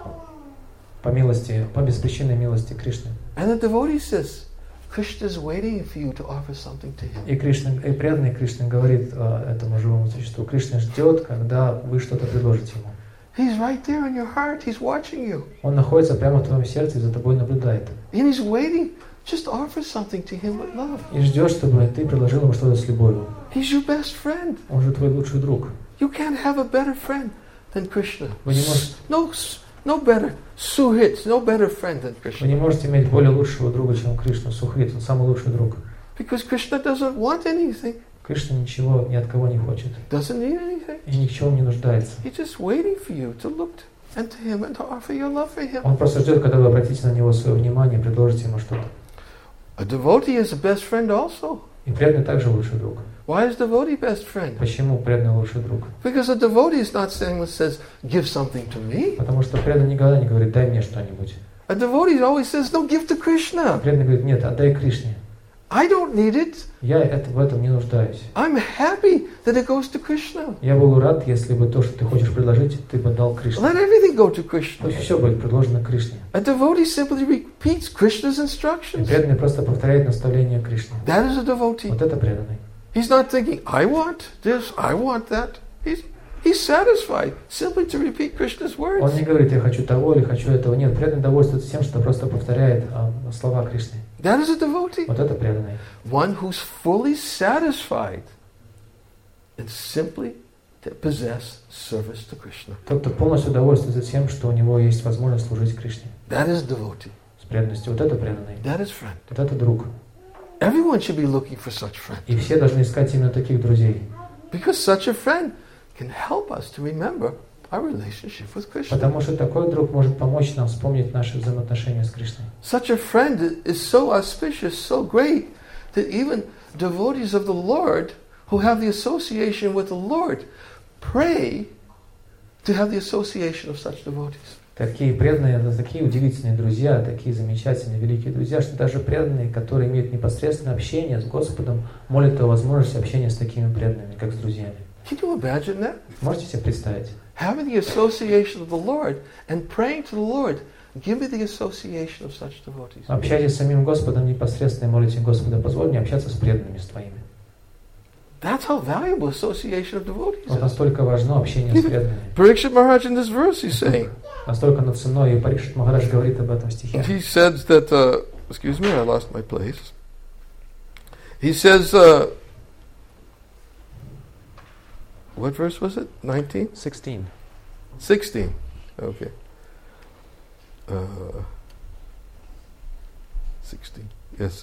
по милости, по беспричинной милости Кришны, and the devotee says, Krishna's waiting for you to offer something to him. и Кришна, и преданный Кришна говорит этому живому существу, Кришна ждет, когда вы что-то предложите ему. He's right there in your heart. He's watching you. Он находится прямо в твоем сердце и за тобой наблюдает. And he's waiting. Just offer something to him with love. И ждет, чтобы ты предложил ему что-то с любовью. He's your best friend. Он же твой лучший друг. You can't have a better friend than Krishna. Вы не можете, No better suhit, no better friend than вы Krishna. не можете иметь более лучшего друга, чем Кришна. Сухрит, он самый лучший друг. Because Krishna doesn't want anything. Кришна ничего ни от кого не хочет. Doesn't need anything. И ни к чему не нуждается. He's just waiting for you to look and to him and to offer your love for him. Он просто ждет, когда вы обратите на него свое внимание, предложите ему что-то. A devotee is a best friend also. И преданный также лучший друг. Why is devotee best friend? Почему преданный лучший друг? Because a devotee is not saying what says, give something to me. Потому что преданный никогда не говорит, дай мне что-нибудь. A devotee always says, no, give to Krishna. Преданный говорит, нет, отдай Кришне. I don't need it. Я в этом не нуждаюсь. I'm happy that it goes to Krishna. Я был рад, если бы то, что ты хочешь предложить, ты бы дал Кришне. Let everything go to Krishna. Пусть все будет предложено Кришне. A devotee simply repeats Krishna's И instructions. преданный просто повторяет наставления Кришны. That is a devotee. Вот это преданный. He's not thinking, I want this, I want that. He's satisfied simply to repeat Krishna's words. Он не говорит, я хочу того или хочу этого. Нет, преданный довольствуется тем, что просто повторяет слова Кришны. That is a devotee. Вот это преданный. One who's fully satisfied and simply to possess service to Krishna. Тот, кто полностью довольствуется тем, что у него есть возможность служить Кришне. That is devotee. С преданностью. Вот это преданный. That is friend. Вот это друг. Everyone should be looking for such friend. И все должны искать именно таких друзей. Because such a friend can help us to remember our relationship with Krishna. Потому что такой друг может помочь нам вспомнить наши взаимоотношения с Кришной. Such a friend is so auspicious, so great, that even devotees of the Lord who have the association with the Lord pray to have the association of such devotees. Такие преданные, такие удивительные друзья, такие замечательные, великие друзья, что даже преданные, которые имеют непосредственное общение с Господом, молят о возможности общения с такими преданными, как с друзьями. Can you imagine that? Можете себе представить? Having the association of the Lord and praying to the Lord, give me the association of such devotees. Общайтесь с самим Господом непосредственно и молите Господа, позволь мне общаться с преданными, с твоими. That's how valuable association of devotees Вот is. настолько важно общение с преданными. Parikshit Maharaj in this verse is saying. Настолько оно ценно, и Парикшит Махарадж говорит об этом стихе. He says that, excuse me, I lost my place. He says, what verse was it? 19? 16. 16. Okay. 16. Yes.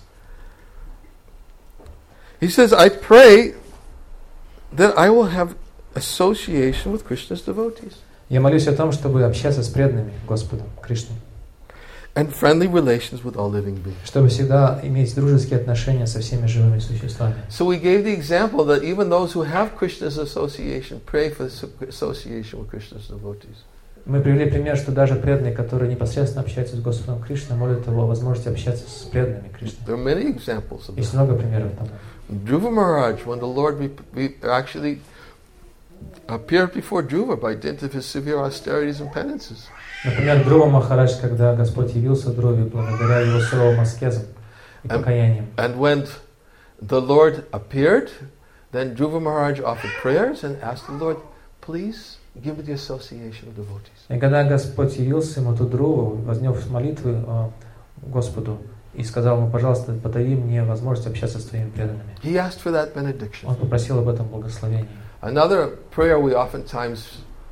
He says, I pray that I will have association with Krishna's devotees. Я молюсь о том, чтобы общаться с преданными Господом, Кришной. And friendly relations with all living beings. Чтобы всегда иметь дружеские отношения со всеми живыми существами. So we gave the example that even those who have Krishna's association pray for association with Krishna's devotees. Мы привели пример, что даже преданные, которые непосредственно общаются с Господом Кришной, молят его о возможности общаться с преданными Кришной. There are many examples of Есть that. много примеров тому. Dhruva Maharaj, when the Lord actually appeared before Dhruva by dint of his severe austerities and penances. Например, Dhruva Махарадж, когда Господь явился Dhruve благодаря его суровым аскезам и покаяниям. And when the Lord appeared, then Dhruva Maharaj offered prayers and asked the Lord, please give me the association of devotees. И когда Господь явился ему, то Dhruva вознес молитвы Господу и сказал ему, пожалуйста, подари мне возможность общаться с твоими преданными. He asked for that benediction. Он попросил об этом благословении. Another prayer we oftentimes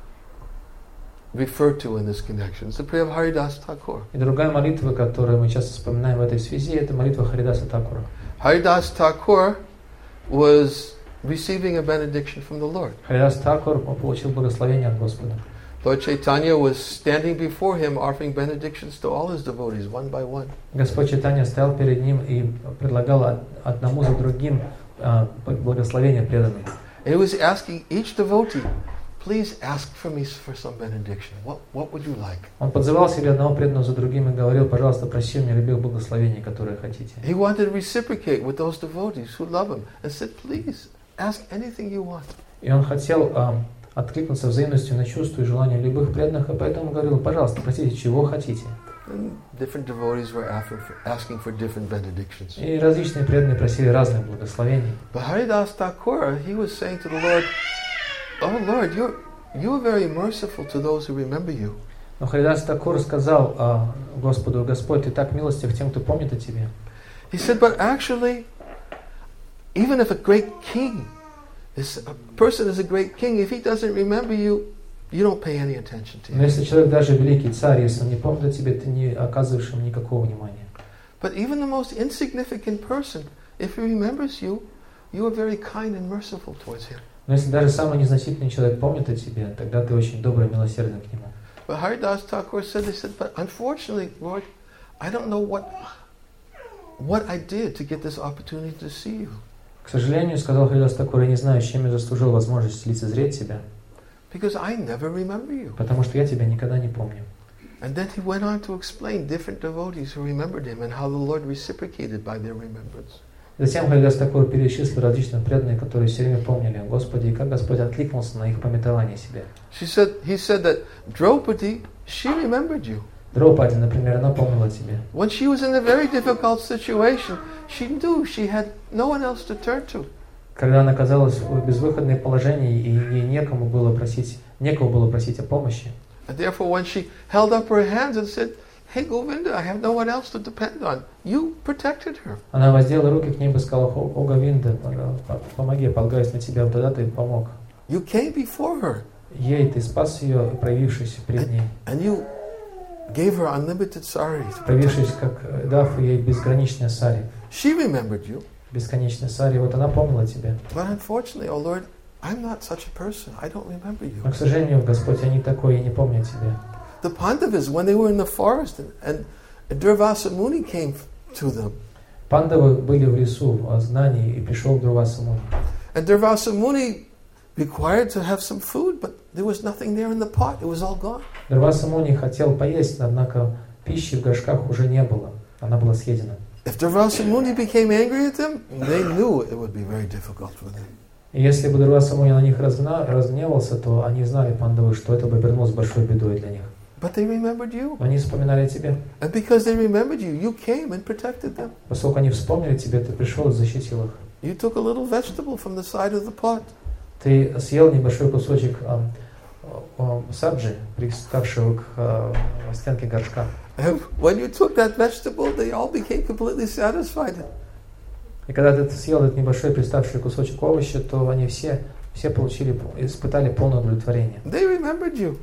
refer to in this connection is the prayer of Haridas Thakur. И другая молитва, которую мы часто вспоминаем в этой связи, это молитва Харидаса Такура. Haridas Thakur was receiving a benediction from the Lord. Харидас Такур получил благословение от Господа. Lord Chaitanya was standing before him offering benedictions to all his devotees one by one. Господь Чайтанья стоял перед ним и предлагал одному за другим благословение преданным. And he was asking each devotee, please ask for me for some benediction. What would you like? Он подзывал себе одного преданного за другим и говорил, пожалуйста, проси у меня любых благословений, которые хотите. He wanted to reciprocate with those devotees who love him and said, please ask anything you want. И он хотел откликнуться взаимностью на чувства и желания любых преданных, и поэтому говорил, пожалуйста, просите, чего хотите. And different devotees were asking for different benedictions. И различные преданные просили разных благословений. But Haridas Thakur, he was saying to the Lord, oh Lord, you are very merciful to those who remember you. Но Харидас Такур сказал Господу, Господь, ты так милостив тем, кто помнит о тебе. He said, but actually, even if a great king, a person is a great king, if he doesn't remember you, you don't pay any attention to him. Но если человек даже великий царь, если он не помнит о тебе, ты не оказываешь ему никакого внимания. But even the most insignificant person, if he remembers you, you are very kind and merciful towards him. Но если даже самый незначительный человек помнит о тебе, тогда ты очень добрый и милосердный к нему. But Haridas Thakur said, but unfortunately, Lord, I don't know what I did to get this opportunity to see you. К сожалению, сказал Харидас Такур, я не знаю, с чем я заслужил возможность лицезреть тебя, because I never remember you. потому что я тебя никогда не помню. And then he went on to explain different devotees who remembered him and how the Lord reciprocated by their remembrance. Затем Харидас Такур перечислил различных преданных, которые все время помнили о Господе, и как Господь откликнулся на их памятование себе. He said that Draupadi, she remembered you. Драупади, например, она помнила тебе. When she was in a very difficult situation, she knew she had no one else to turn to. Когда она оказалась в безвыходном положении, и ей некого было просить о помощи. And therefore, when she held up her hands and said, "Hey Govinda, I have no one else to depend on," you protected her. Она воздела руки к небу и сказала: «О Говинда, помоги, полагаюсь на тебя». Вот тогда ты помог. You came before her. Ей ты спас ее, проявившись перед ней. And you gave her unlimited sari. Проявившись, как дав ей безграничное сари. She remembered you. Бесконечное сари, вот она помнила тебя. But unfortunately, oh Lord, I'm not such a person. I don't remember you. Но, к сожалению, Господь, я не такой, я не помню тебя. The Pandavas, when they were in the forest, and Durvasa Muni came to them. Пандавы были в лесу в изгнании, и пришел Дурваса Муни. And Durvasa Muni required to have some food, but there was nothing there in the pot. It was all gone. Дурваса Муни хотел поесть, однако пищи в горшках уже не было. Она была съедена. If Durvasa Muni became angry at them, they knew it would be very difficult for them. И если бы Дурваса Муни на них разгневался, то они знали, пандавы, что это бы обернулось большой бедой для них. But they remembered you. Но они вспоминали о тебе. And because they remembered you, you came and protected them. Поскольку они вспомнили тебе, ты пришел и защитил их. You took a little vegetable from the side of the pot. Ты съел небольшой кусочек саджи, приставшего к стенке горшка. And when you took that vegetable, they all became completely satisfied. И когда ты съел этот небольшой приставший кусочек овоща, то они все испытали полное удовлетворение. They remembered you.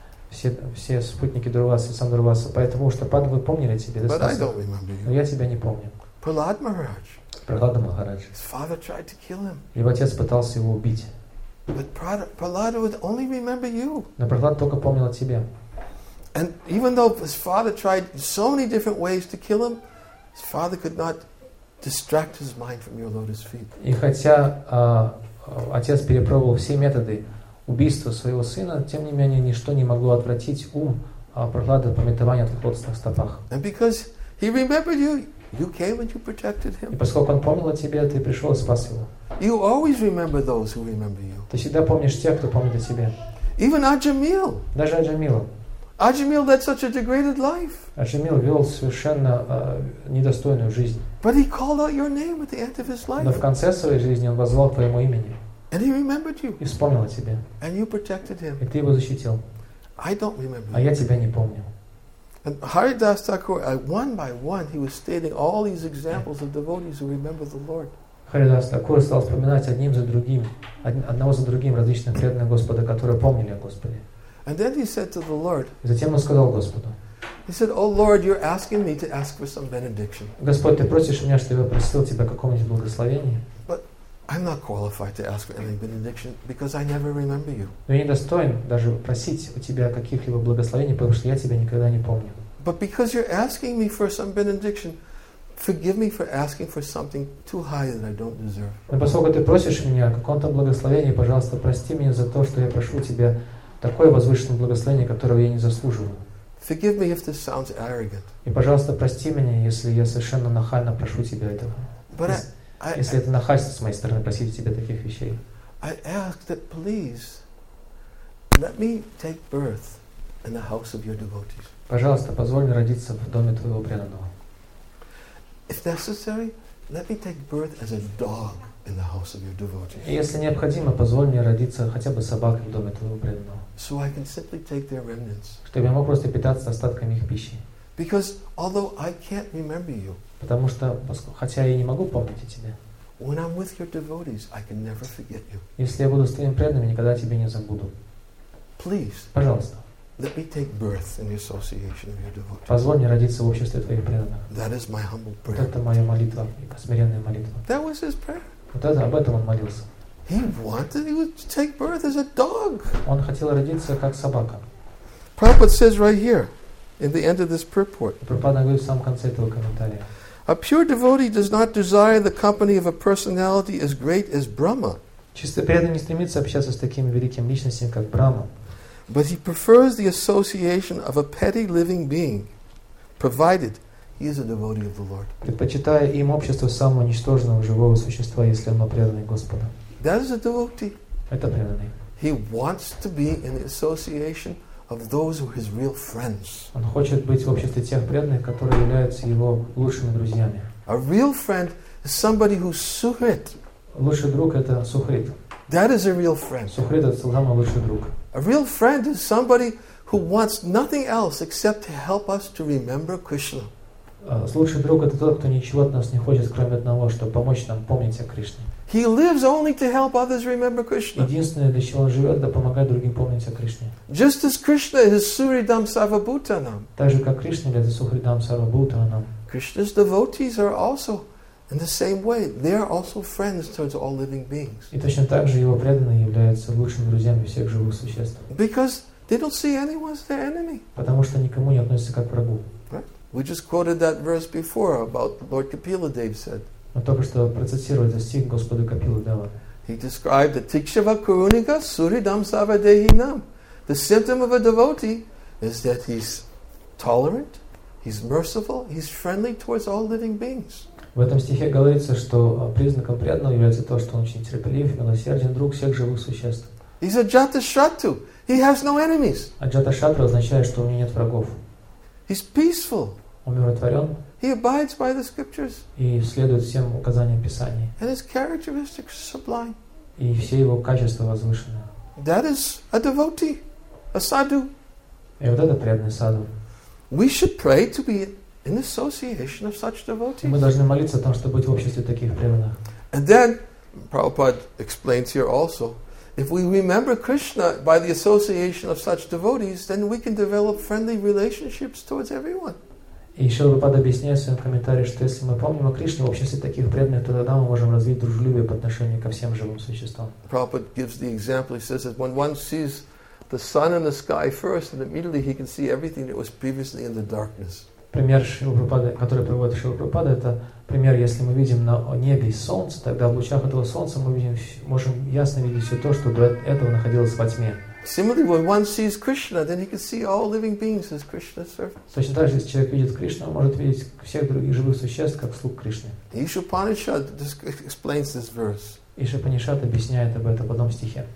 Все спутники Дурвасы, сам Дурваса, потому что пандавы помнили о тебе достаточно. Но я тебя не помню. Prahlad Maharaj. Прахлада Махарадж. His father tried to kill him. Его отец пытался его убить. But Prahlad would only remember you. Но Прахлад только помнил о тебе. And even though his father tried so many different ways to kill him, his father could not distract his mind from your lotus feet. И хотя отец перепробовал все методы убийства своего сына, тем не менее ничто не могло отвратить ум Прахлады от памятования о твоих лотосных стопах. And because he remembered you, you came and you protected И him. поскольку он помнил о тебе, ты пришел и спас его. You always remember those who remember you. Ты всегда помнишь тех, кто помнит о тебе. Even Ajamil. Даже Аджамила. Ajamil led such a degraded life. Аджамил вел совершенно недостойную жизнь. But he called out your name at the end of his Но в life. конце своей жизни он воззвал к твоему имени And he remembered you. и вспомнил о тебе. And you protected him. И ты его защитил. I don't remember А you. я тебя не помню. And Haridas Thakur, one by one, he was stating all these examples of devotees who remember the Lord. Харидас Такур стал вспоминать одного за другим различных преданных Господа, которые помнили о Господе. And then he said to the Lord, И затем он сказал Господу: he said, "Oh Lord, you're asking me to ask for some benediction. Господь, ты просишь меня, чтобы я просил тебя о каком-нибудь благословении? I'm not qualified to ask for any benediction because I never remember you. Но я не достоин даже просить у тебя каких-либо благословений, потому что я тебя никогда не помню. But because you're asking me for some benediction, forgive me for asking for something too high that I don't deserve." Но поскольку ты просишь меня о каком-то благословении, пожалуйста, прости меня за то, что я прошу тебя такое возвышенное благословение, которого я не заслуживаю. Forgive me if this sounds arrogant. И, пожалуйста, прости меня, если я совершенно нахально прошу тебя этого. But Если это нахальство с моей стороны просить у тебя таких вещей. I ask that please let me take birth in the house of your devotees. Пожалуйста, позволь мне родиться в доме твоего преданного. If necessary, let me take birth as a dog in the house of your devotees. И если необходимо, позволь мне родиться хотя бы собакой в доме твоего преданного. So I can simply take their remnants. Чтобы я мог просто питаться остатками их пищи. Because although I can't remember you, Потому что, хотя я не могу помнить о тебе, when I'm with your devotees, I can never forget you. если я буду с твоим преданным, никогда тебя не забуду. Please, Пожалуйста, let me take birth in the association of your devotees. позволь мне родиться в обществе твоих преданных. That is my humble Вот prayer. это моя молитва, смиренная молитва. That was his prayer. Вот это, об этом он молился. He would take birth as a dog. Он хотел родиться как собака. Prabhupada says right here, in the end of this purport, Прабхупада говорит в самом конце этого комментария. A pure devotee does not desire the company of a personality as great as Brahma, Чистый преданный не стремится общаться с такими великими личностями, как Брахма, but he prefers the association of a petty living being, provided he is a devotee of the Lord. предпочитая им общество самого ничтожного живого существа, если оно преданный Господу. That is a devotee. Это преданный. He wants to be in the association of those who are his real friends. Он хочет быть в обществе тех преданных, которые являются его лучшими друзьями. A real friend is somebody who's suhrit. Лучший друг — это сухрит. That is a real friend. Сухрит — это самый лучший друг. A real friend is somebody who wants nothing else except to help us to remember Krishna. Лучший друг — это тот, кто ничего от нас не хочет, кроме одного, чтобы помочь нам помнить о Кришне. He lives only to help others remember Krishna. Единственное, для чего он живет, да помогать другим помнить о Кришне. Just as Krishna is Suridam Sarvabhutanam, Так же, как Кришна является Сухридам Сарвабхутанам, Krishna's devotees are also in the same way. They are also friends towards all living beings. и точно так же его преданные являются лучшими друзьями всех живых существ, Because they don't see anyone as their enemy. потому что никому не относятся как к врагу. Right? We just quoted that verse before about Lord Kapila Dev said. Мы только что процитировали этот стих Господа Капилы Дева. He described the Tikshava Kurunika Suridam Savadehinam. The symptom of a devotee is that he's tolerant, he's merciful, he's friendly towards all living beings. В этом стихе говорится, что признаком преданного является то, что он очень терпелив, милосерден, друг всех живых существ. He's a Jatashatu. He has no enemies. А Джаташатра означает, что у него нет врагов. He's peaceful. Умиротворен He abides by the scriptures. и следует всем указаниям Писаний. And his characteristics are sublime. И все его качества возвышены. That is a devotee, a sadhu. И вот это преданный саду. We should pray to be in association of such И мы devotees. должны молиться о том, чтобы быть в обществе таких преданных. And then, Prabhupada explains here also, if we remember Krishna by the association of such devotees, then we can develop friendly relationships towards everyone. И Шрила Прабхупада объясняет в своем комментарии, что если мы помним о Кришне в обществе таких преданных, то тогда мы можем развить дружелюбие по отношению ко всем живым существам. Prabhupada gives the example, he says that when one sees the sun in the sky first, and immediately he can see everything that was previously in the darkness. Пример Шрила Прабхупады, который приводит Шрила Прабхупада, это пример, если мы видим на небе солнце, тогда в лучах этого солнца мы можем ясно видеть все то, что до этого находилось во тьме. Similarly, when one sees Krishna, then he can see all living beings as Krishna's servants. Точно так же, если человек видит Кришну, он может видеть всех других живых существ, как слуг Кришны. Ishopanishad explains this verse. И Шапанишат объясняет об этом в одном стихе.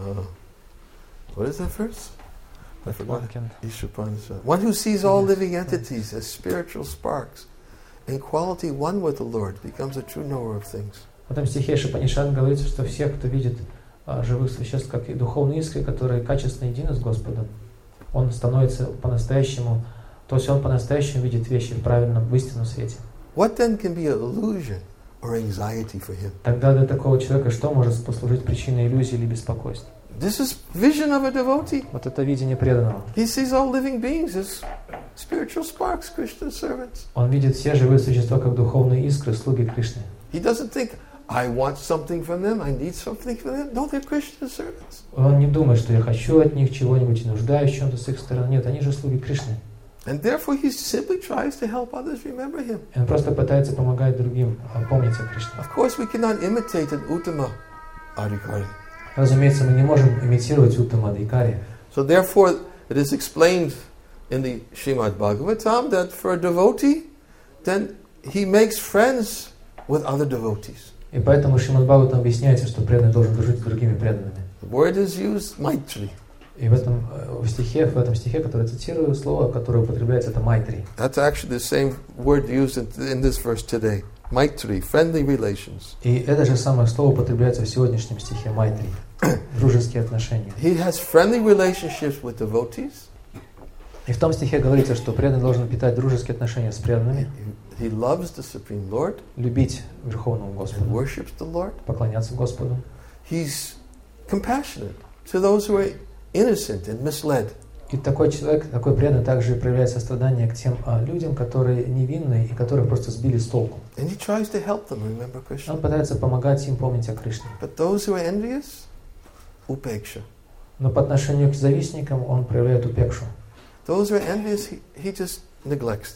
What is that verse? I forgot. Ishopanishad. One who sees all living entities as spiritual sparks, in quality one with the Lord, becomes a true knower of things. В этом стихе Шапанишат говорится, что всех, кто видит живых существ, как и духовные искры, которые качественно едины с Господом, он становится по-настоящему, то есть он по-настоящему видит вещи в правильном, в истинном свете. What then can be an illusion or anxiety for him? Тогда для такого человека что может послужить причиной иллюзии или беспокойства? This is vision of a devotee. Вот это видение преданного. He sees all living beings as spiritual sparks, Krishna's servants. Он видит все живые существа как духовные искры, слуги Кришны. He doesn't think, I want something from them, I need something from them. No, they're Krishna's servants. Он не думает, что я хочу от них чего-нибудь и нуждаюсь в чем-то с их стороны. Нет, они же слуги Кришны. And therefore he simply tries to help others remember him. И он просто пытается помогать другим помнить о Кришне. Of course, we cannot imitate an Uttama Adhikari. Разумеется, мы не можем имитировать Уттама Адхикари. So therefore, it is explained in the Srimad Bhagavatam that for a devotee, then he makes friends with other devotees. И поэтому в Шримад Бхагаватам объясняется, что преданный должен дружить с другими преданными. The word is used, Maitri. И в этом стихе, который цитирую, слово, которое употребляется, это Майтри. That's actually the same word used in this verse today. Maitri, friendly relations. И это же самое слово употребляется в сегодняшнем стихе Майтри. Дружеские отношения. He has friendly relationships with devotees. И в том стихе говорится, что преданный должен питать дружеские отношения с преданными. He loves the Supreme Lord. Любить Верховного Господа. Worships the Lord. Поклоняться Господу. He's compassionate to those who are innocent and misled. И такой человек, такой преданный также проявляет сострадание к тем людям, которые невинны и которых просто сбили с толку. And he tries to help them remember Krishna. Он пытается помогать им помнить о Кришне. But those who are envious, upeksha. Но по отношению к завистникам он проявляет упекшу. Those who are envious, he just neglects them.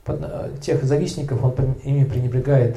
тех завистников он ими пренебрегает.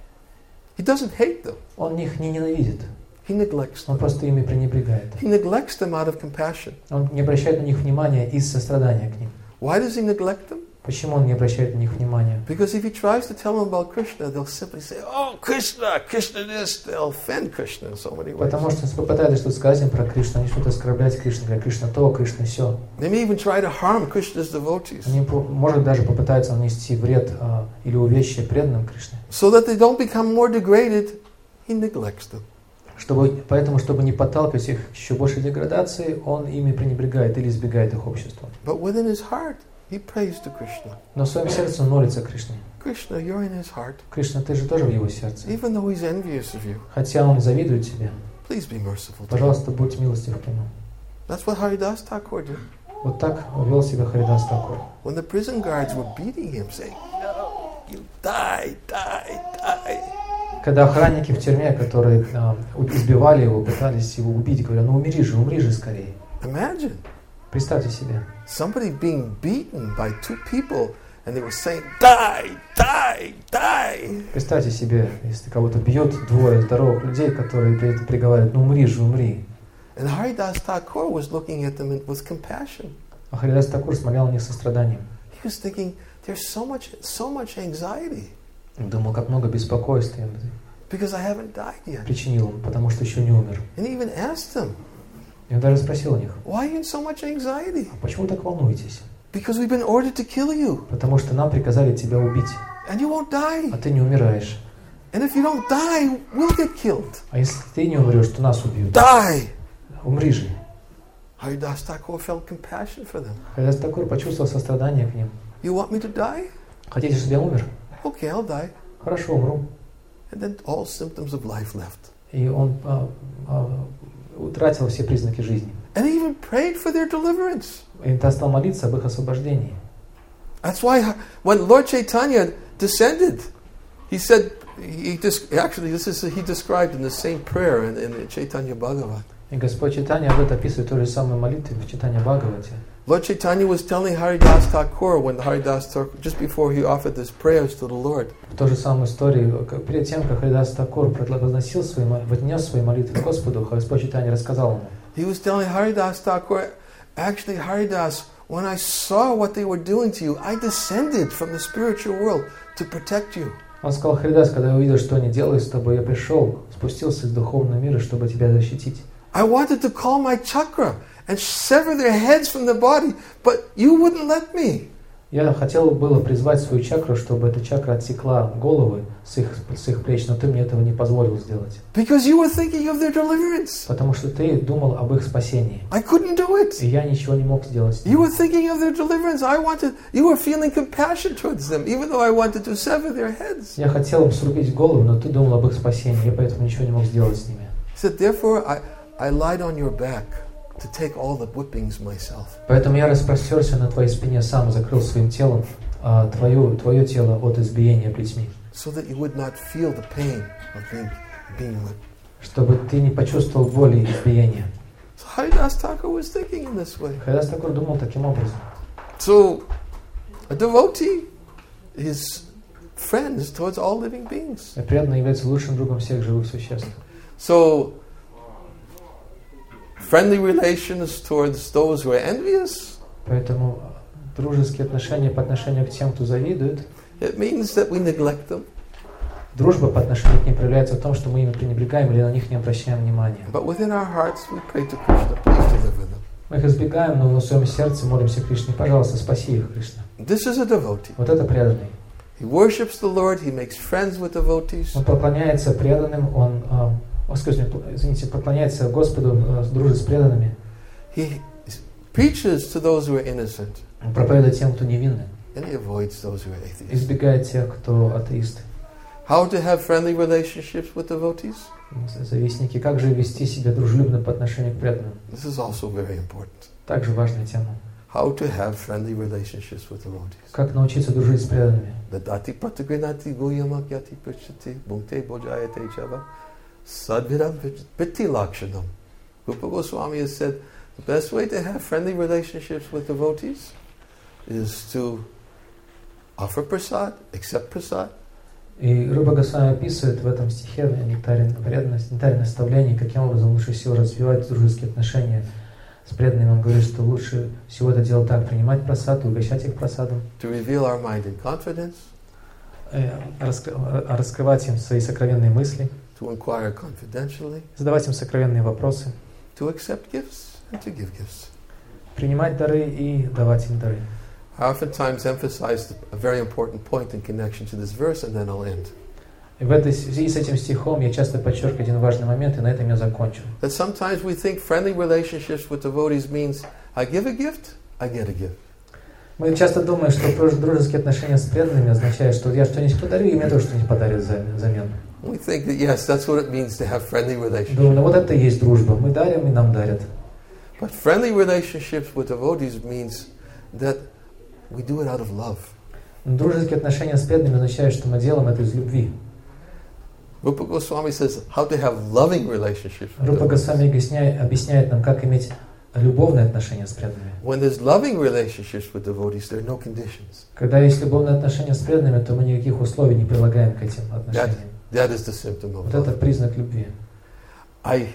He doesn't hate them. Он их не ненавидит. He neglects Он them. просто ими пренебрегает. He neglects them out of compassion. Он не обращает на них внимания из сострадания к ним. Why does he neglect them? Почему он не обращает на них внимания? Because if he tries to tell them about Krishna, they'll simply say, "Oh, Krishna, Krishna this." They'll offend Krishna in so many ways. Потому что если попытаются что-то сказать им про Кришну, они что-то оскорблять Кришну, говорят, Кришна то, Кришна сё. They may even try to harm Krishna's devotees. Они, может, даже попытаются нанести вред или увечье преданным Кришне. So that they don't become more degraded, he neglects them. Поэтому, чтобы не подталкивать их к еще большей деградации, он ими пренебрегает или избегает их общества. But within his heart, he prays to Krishna. Но в своем сердце он молится Кришне. Krishna, you're in his heart. Кришна, ты же тоже в его сердце. Even though he's envious of you, Хотя он завидует тебе, please be merciful to him. пожалуйста, будь милостив к нему. That's what Haridas Thakur did. Вот так вел себя Харидас Такур. When the prison guards were beating him, saying, "No, you die, die, die." Когда охранники в тюрьме, которые избивали его, пытались его убить, говорят, ну умри же скорее. Imagine Представьте себе. somebody being beaten by two people and they were saying, "Die, die, die." Представьте себе, если кого-то бьет двое здоровых людей, которые при этом приговаривают, ну умри же, умри. And Haridas Thakur was looking at them with compassion. А Харидас Такур смотрел на них со страданием. He was thinking, there's so much anxiety Думал, как много беспокойства им because I haven't died yet. причинил он, потому что еще не умер. And he even asked them, И он даже спросил у них, "Why are you in so much anxiety?" почему так волнуетесь? Because we've been ordered to kill you, Потому что нам приказали тебя убить, and you won't die. а ты не умираешь. And if you don't die, we'll get killed. А если ты не умрешь, то нас убьют. Die! Умри же. Haridas Thakur felt compassion for them. Харидас Такур почувствовал сострадание к ним. You want me to die? Хотите, чтобы я умер? Okay, I'll die. Хорошо, умру. And then all symptoms of life left. И он утратил все признаки жизни. And he even prayed for their deliverance. И он стал молиться об их освобождении. That's why when Lord Chaitanya descended, he said, he described in the same prayer in Chaitanya Bhagavat. И Господь Чайтанья об этом описывает той же самой молитве в Чайтанья Бхагавате. Lord Chaitanya was telling Haridas Thakur when Haridas Thakur, just before he offered his prayers to the Lord. В той же самой истории, перед тем, как Харидас Такур вознес свои молитвы Господу, Господь Чайтанья рассказал ему. He was telling Haridas Thakur, actually Haridas, when I saw what they were doing to you, I descended from the spiritual world to protect you. Он сказал, Харидас, когда я увидел, что они делают с тобой, я пришел, спустился из духовного мира, чтобы тебя защитить. I wanted to call my chakra and sever their heads from the body, but you wouldn't let me. Я хотел было призвать свою чакру, чтобы эта чакра отсекла головы с их плеч, но ты мне этого не позволил сделать. Because you were thinking of their deliverance. Потому что ты думал об их спасении. I couldn't do it. И я ничего не мог сделать с You ним. were thinking of their deliverance. You were feeling compassion towards them, even though I wanted to sever their heads. Я хотел им срубить голову, но ты думал об их спасении, я поэтому ничего не мог сделать с ними. He said, therefore, I lied on your back to take all the whippings myself. Поэтому я распростерся на твоей спине сам, закрыл своим телом твое тело от избиения плетьми. So that you would not feel the pain of being whipped. Чтобы ты не почувствовал боли и избиения. So Haridas Thakur was thinking in this way. Харидас Такур думал таким образом. So a devotee is friends towards all living beings. Преданный является лучшим другом всех живых существ. So friendly relations towards those who are envious. Поэтому дружеские отношения по отношению к тем, кто завидует. It means that we neglect them. Дружба по отношению к ним проявляется в том, что мы ими пренебрегаем или на них не обращаем внимания. But within our hearts we pray to Krishna, please deliver them. Мы их избегаем, но в своем сердце молимся Кришне, пожалуйста, спаси их, Кришна. This is a devotee. Вот это преданный. He worships the Lord, he makes friends with devotees. Он поклоняется преданным, он поклоняется Господу, дружит с преданными. He preaches to those who are innocent. Он проповедует тем, кто невинный. And he avoids those who are atheists. Избегает тех, кто атеисты. How to have friendly relationships with devotees? Завистники. Как же вести себя дружелюбно по отношению к преданным? This is also very important. Также важная тема. How to have friendly relationships with devotees. Как научиться дружить с преданными? Dadati pratigrinati guyamakyati prachati bhukte bhojayate chava sadvidam vritti lakshanam. Rupa Goswami has said the best way to have friendly relationships with devotees is to offer prasad, accept prasad. И Рупа Госвами описывает в этом стихе нектарин преданность, нектарин наставлений, каким образом лучше всего развивать дружеские отношения с преданными. Он говорит, что лучше всего это делать так, принимать прасад, угощать их прасадом, To reveal our mind in confidence, раскрывать им свои сокровенные мысли, to inquire confidentially, задавать им сокровенные вопросы, to accept gifts and to give gifts. принимать дары и давать им дары. I oftentimes emphasize a very important point in connection to this verse, and then I'll end. И в этой связи с этим стихом я часто подчеркиваю один важный момент, и на этом я закончу. That sometimes we think friendly relationships with devotees means I give a gift, I get a gift. Мы часто думаем, что дружеские отношения с преданными означают, что я что-нибудь подарю, и мне тоже что-нибудь подарят взамен. We think that yes, that's what it means to have friendly relationships. Думаю, ну вот это и есть дружба. Мы дарим, и нам дарят. But friendly relationships with devotees means that we do it out of love. Но дружеские отношения с преданными означают, что мы делаем это из любви. Rupa Goswami says how to have loving relationships with Рупа devotees. Госвами объясняет нам, как иметь любовные отношения с преданными. When there's loving relationships with devotees, there are no conditions. Когда есть любовные отношения с преданными, то мы никаких условий не прилагаем к этим отношениям. That is the symptom of Вот love. это признак любви. I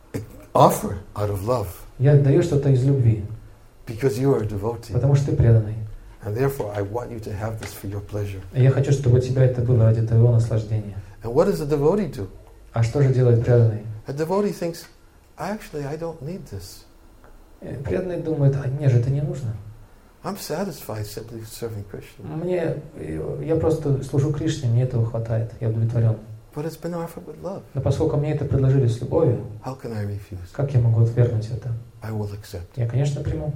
offer out of love Я даю что-то из любви, because you are a devotee. потому что ты преданный. And therefore, I want you to have this for your pleasure. И я хочу, чтобы у тебя это было ради твоего наслаждения. And what does a devotee do? А что же делает преданный? A devotee thinks, actually, I don't need this. Преданный думает, а мне же это не нужно. I'm satisfied simply serving Krishna. Я просто служу Кришне, мне этого хватает, я удовлетворен. But it's been offered with love. Но поскольку мне это предложили с любовью, How can I refuse? как я могу отвергнуть это? I will accept. Я, конечно, приму.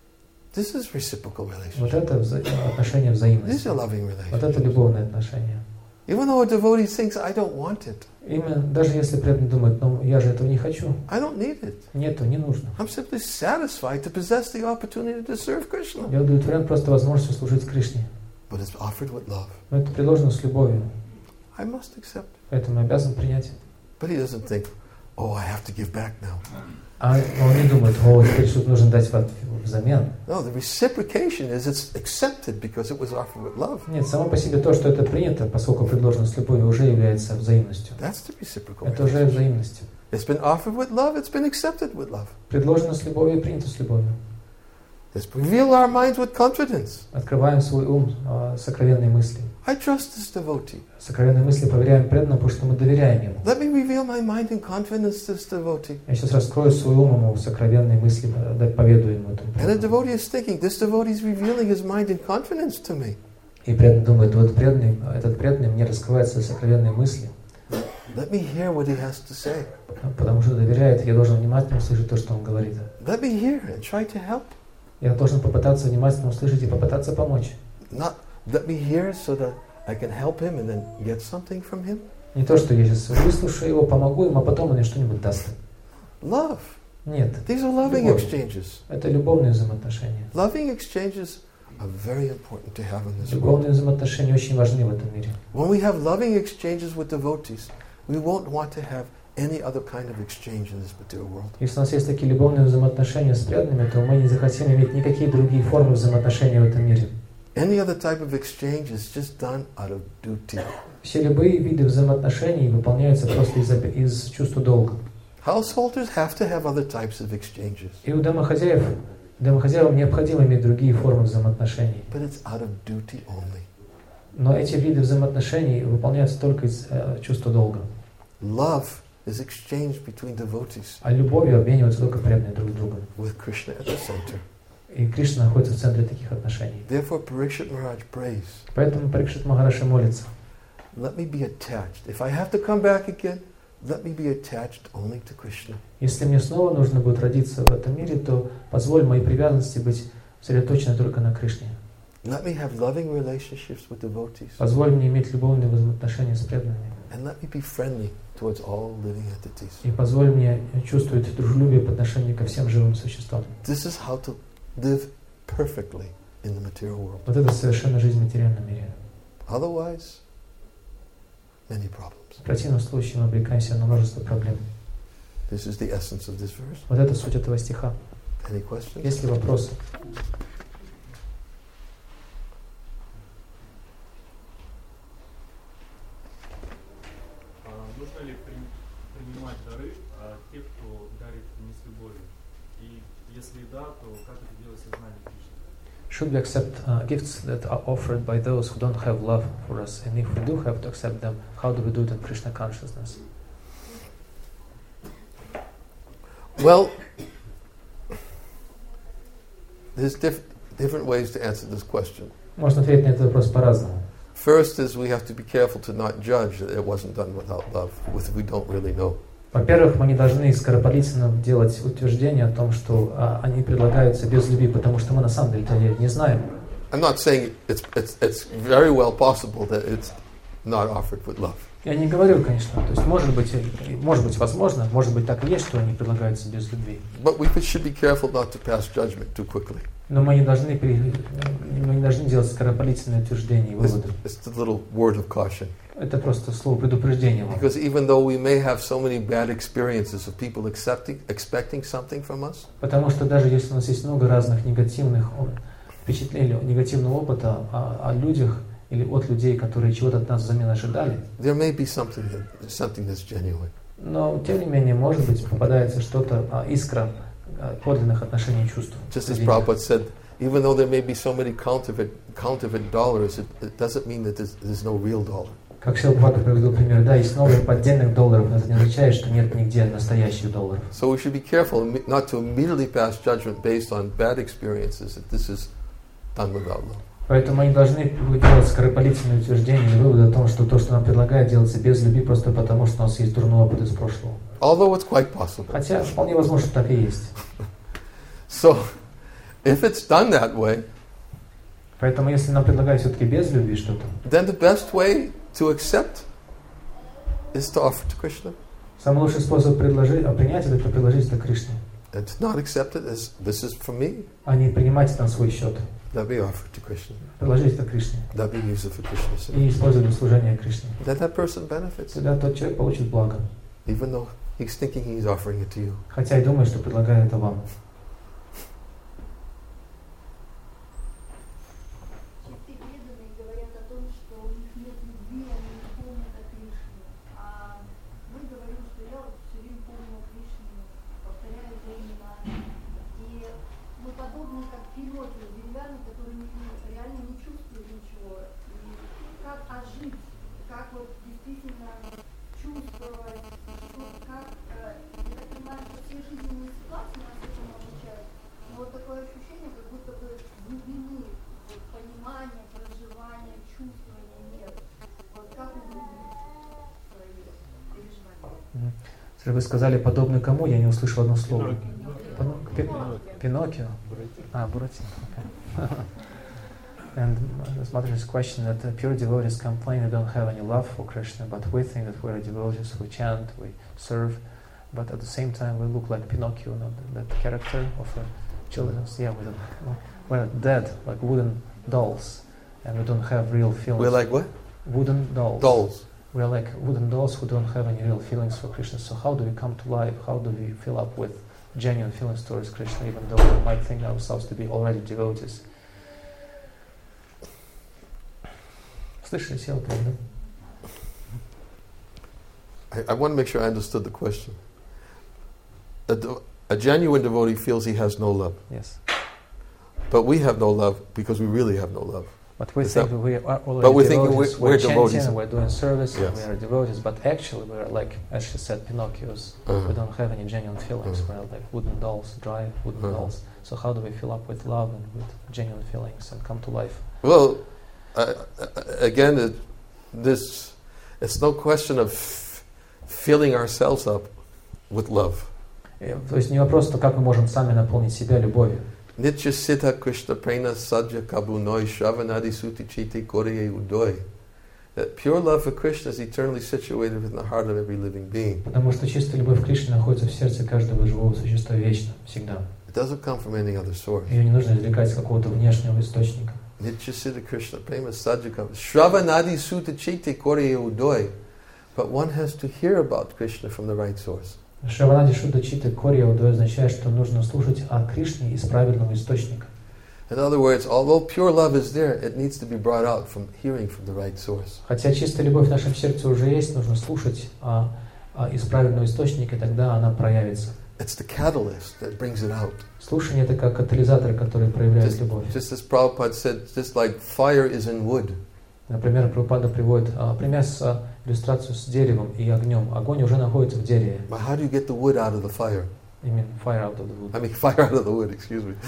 This is reciprocal Вот relationship. это отношение This взаимности. is a loving Вот это relationship. любовные отношения. Even though a devotee thinks, I don't want it. Именно, даже если преданный думает, ну я же этого не хочу, I don't need it. нету, не нужно. I'm simply satisfied to possess the opportunity to serve Krishna. Я удовлетворен просто возможностью служить Кришне. But it's offered with love. Но это предложено с любовью, I must accept. поэтому обязан принять. But he doesn't think, oh, I have to give back now. А он не думает, о, теперь что-то нужно дать взамен. No, the reciprocation is it's accepted because it was offered with love. Нет, само по себе то, что это принято, поскольку предложено с любовью, уже является взаимностью. That's the reciprocal Это уже relationship. взаимностью. It's been offered with love, it's been accepted with love. Предложено с любовью и принято с любовью. Let's reveal our minds with confidence. Открываем свой ум, сокровенные мысли. I trust this devotee. Сокровенные мысли проверяем преданно, потому что мы доверяем ему. Let me reveal my mind in confidence to this devotee. Я сейчас раскрою свой ум ему, сокровенные мысли, поведаю ему этому And the преданному. devotee is thinking, this devotee is revealing his mind in confidence to me. И преданный думает, вот преданный, этот преданный мне раскрывает свои сокровенные мысли, Let me hear what he has to say. потому что доверяет, я должен внимательно слышать то, что он говорит. Let me hear and try to help. Я должен попытаться внимательно услышать и попытаться помочь. Not let me hear so that I can help him and then get something from him. Не то, что я сейчас выслушаю его, помогу ему, а потом он мне что-нибудь даст. Love. Нет. These are loving Любовь. exchanges. Это любовные взаимоотношения. Loving exchanges are very important to have in this world. Любовные взаимоотношения очень важны в этом мире. When we have loving exchanges with devotees, we won't want to have any other kind of exchange in this material world. Если у нас есть такие любовные взаимоотношения с преданными, то мы не захотим иметь никакие другие формы взаимоотношений в этом мире. Any other type of exchange is just done out of duty. Все любые виды взаимоотношений выполняются просто из чувства долга. Householders have to have other types of exchanges, И у домохозяевам необходимо иметь другие формы взаимоотношений. but it's out of duty only. Но эти виды взаимоотношений выполняются только из чувства долга. Love is exchanged between devotees А любовью обмениваются только преданные друг с другом. with Krishna at the center. И Кришна находится в центре таких отношений. Therefore, Parikshit Maharaj prays, Поэтому Парикшит Махарадж молится. let me be attached. If I have to come back again, let me be attached only to Krishna. Если мне снова нужно будет родиться в этом мире, то позволь моей привязанности быть сосредоточенной только на Кришне. Let me have loving relationships with devotees. Позволь мне иметь любовные взаимоотношения с преданными. And let me be friendly towards all living entities. И позволь мне чувствовать дружелюбие по отношению ко всем живым существам. This is how to live perfectly in the material world. Вот это совершенно жизнь в материальном мире. Otherwise, many problems. В противном случае мы обрекаемся на множество проблем. This is the essence of this verse. Вот это суть этого стиха. Any questions? Есть ли вопросы? Should we accept gifts that are offered by those who don't have love for us? And if we do have to accept them, how do we do it in Krishna consciousness? Well, there's different ways to answer this question. Можно ответить на этот вопрос по-разному. First is we have to be careful to not judge that it wasn't done without love, if we don't really know. Во-первых, мы не должны скоропалительно делать утверждение о том, что они предлагаются без любви, потому что мы на самом деле не знаем. I'm not saying it's very well possible that it's not offered with love. Я не говорю, конечно, то есть может быть возможно, может быть так и есть, что они предлагаются без любви. But we should be careful not to pass judgment too quickly. Но мы не должны делать скоропалительные утверждения и выводы. It's a little word of caution. Это просто слово предупреждения. Because even though we may have so many bad experiences of people expecting something from us, потому что даже если у нас есть много разных негативных впечатлений, негативного опыта о людях или от людей, которые чего-то от нас взамен ожидали, there may be something that's genuine. но тем не менее, может быть, попадается что-то, искра подлинных отношений и чувств. Just as Prabhupada said, even though there may be so many counterfeit dollars, it doesn't mean that there's no real dollar. Как Шрила Прабхупада приводил пример, да, есть много поддельных долларов, но это не означает, что нет нигде настоящих долларов. So we should be careful not to immediately pass judgment based on bad experiences that this is done without love. Поэтому мы не должны делать скоропалительные утверждения или выводы о том, что то, что нам предлагают, делается без любви, просто потому, что у нас есть дурной опыт из прошлого. Although it's quite possible. Хотя вполне возможно, что так и есть. So, if it's done that way, поэтому если нам предлагают все-таки без любви что-то, then the best way to accept is to offer to Krishna. Самый лучший способ принять это предложить это Кришне. And to not accept it as this is for me. А не принимать это на свой счет. That be offered to Krishna. Предложить это Кришне. That be used for Krishna's sake. И использовать для служения Кришне. That person benefits. Тогда тот человек получит благо. Even though he's thinking he's offering it to you. Хотя и думает, что предлагает это вам. Вы сказали, подобно кому, я не услышал одно слово. Пиноккио? Буратино. And this mother's question that the pure devotees complain they don't have any love for Krishna, but we think that we are devotees, we chant, we serve, but at the same time we look like Pinocchio, not that character of a children's. Yeah, we're dead, like wooden dolls, and we don't have real feelings. We're like what? Wooden dolls. Dolls. We are like wooden dolls who don't have any real feelings for Krishna. So how do we come to life? How do we fill up with genuine feelings towards Krishna, even though we might think ourselves to be already devotees? Слышали, сел, правда? I want to make sure I understood the question. A genuine devotee feels he has no love. Yes. But we have no love because we really have no love. But we think we are already devotees. We're chanting, devotees. We're doing service, Yes. and we are devotees. But actually, we are like, as she said, Pinocchios. We don't have any genuine feelings. We're like wooden dolls, dry wooden dolls. So how do we fill up with love and with genuine feelings and come to life? Well, again, it's no question of filling ourselves up with love. То есть не вопрос, то как мы можем сами наполнить себя любовью. Nitya Siddha Krishna Prena Sadhya Kabunoi Shravanadi Suti Chite Koreye Udoi. That pure love for Krishna is eternally situated within the heart of every living being. Потому что чистая любовь к Кришне находится в сердце каждого живого существа вечно, всегда. It doesn't come from any other source. Ее не нужно извлекать из какого-то внешнего источника. Nitya Siddha Krishna Prema Sadhya Kabunoi Shravanadi Suti Chite Koreye Udoi. But one has to hear about Krishna from the right source. Шраванади Шудда Чита Корья Удой означает, что нужно слушать о Кришне из правильного источника. In other words, although pure love is there, it needs to be brought out from hearing from the right source. Хотя чистая любовь в нашем сердце уже есть, нужно слушать из правильного источника, и тогда она проявится. It's the catalyst that brings it out. Слушание — это как катализатор, который проявляет любовь. Just as Prabhupada said, just like fire is in wood. Например, Прабхупада приводит пример с иллюстрацию с деревом и огнем. Огонь уже находится в дереве. But how do you get the wood out of the fire? I mean, fire out of the wood. I mean, fire out of the wood, excuse me.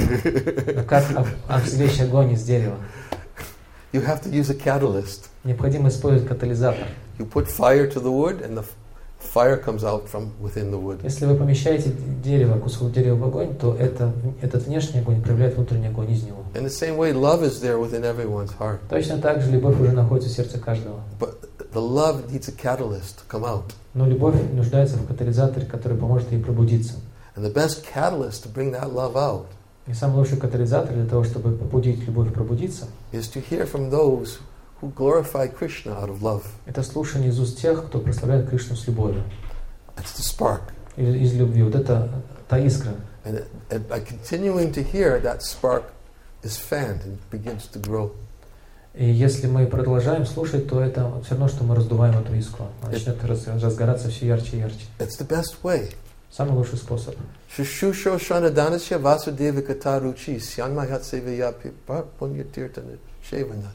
Как извлечь огонь из дерева? You have to use a catalyst. Необходимо использовать катализатор. You put fire to the wood and the fire comes out from within the wood. Если вы помещаете дерево, кусок дерева в огонь, то этот внешний огонь проявляет внутренний огонь из него. In the same way, love is there within everyone's heart. Точно так же любовь уже находится в сердце каждого. But the love needs a catalyst to come out. Но любовь нуждается в катализаторе, который поможет ей пробудиться. And the best catalyst to bring that love out И самый лучший катализатор для того, чтобы побудить любовь пробудиться, is to hear from those who glorify Krishna out of love. это слушание из уст тех, кто прославляет Кришну с любовью. It's the spark. Из любви. Вот это та искра. And by continuing to hear, that spark is fanned and begins to grow. И если мы продолжаем слушать, то это все равно, что мы раздуваем эту искру. Она начнет разгораться все ярче и ярче. It's the best way. Самый лучший способ. Shushusho Shanadanasya Vasudeva Kataruchi Syanmahat Sevaya Punyatirtana Shevana.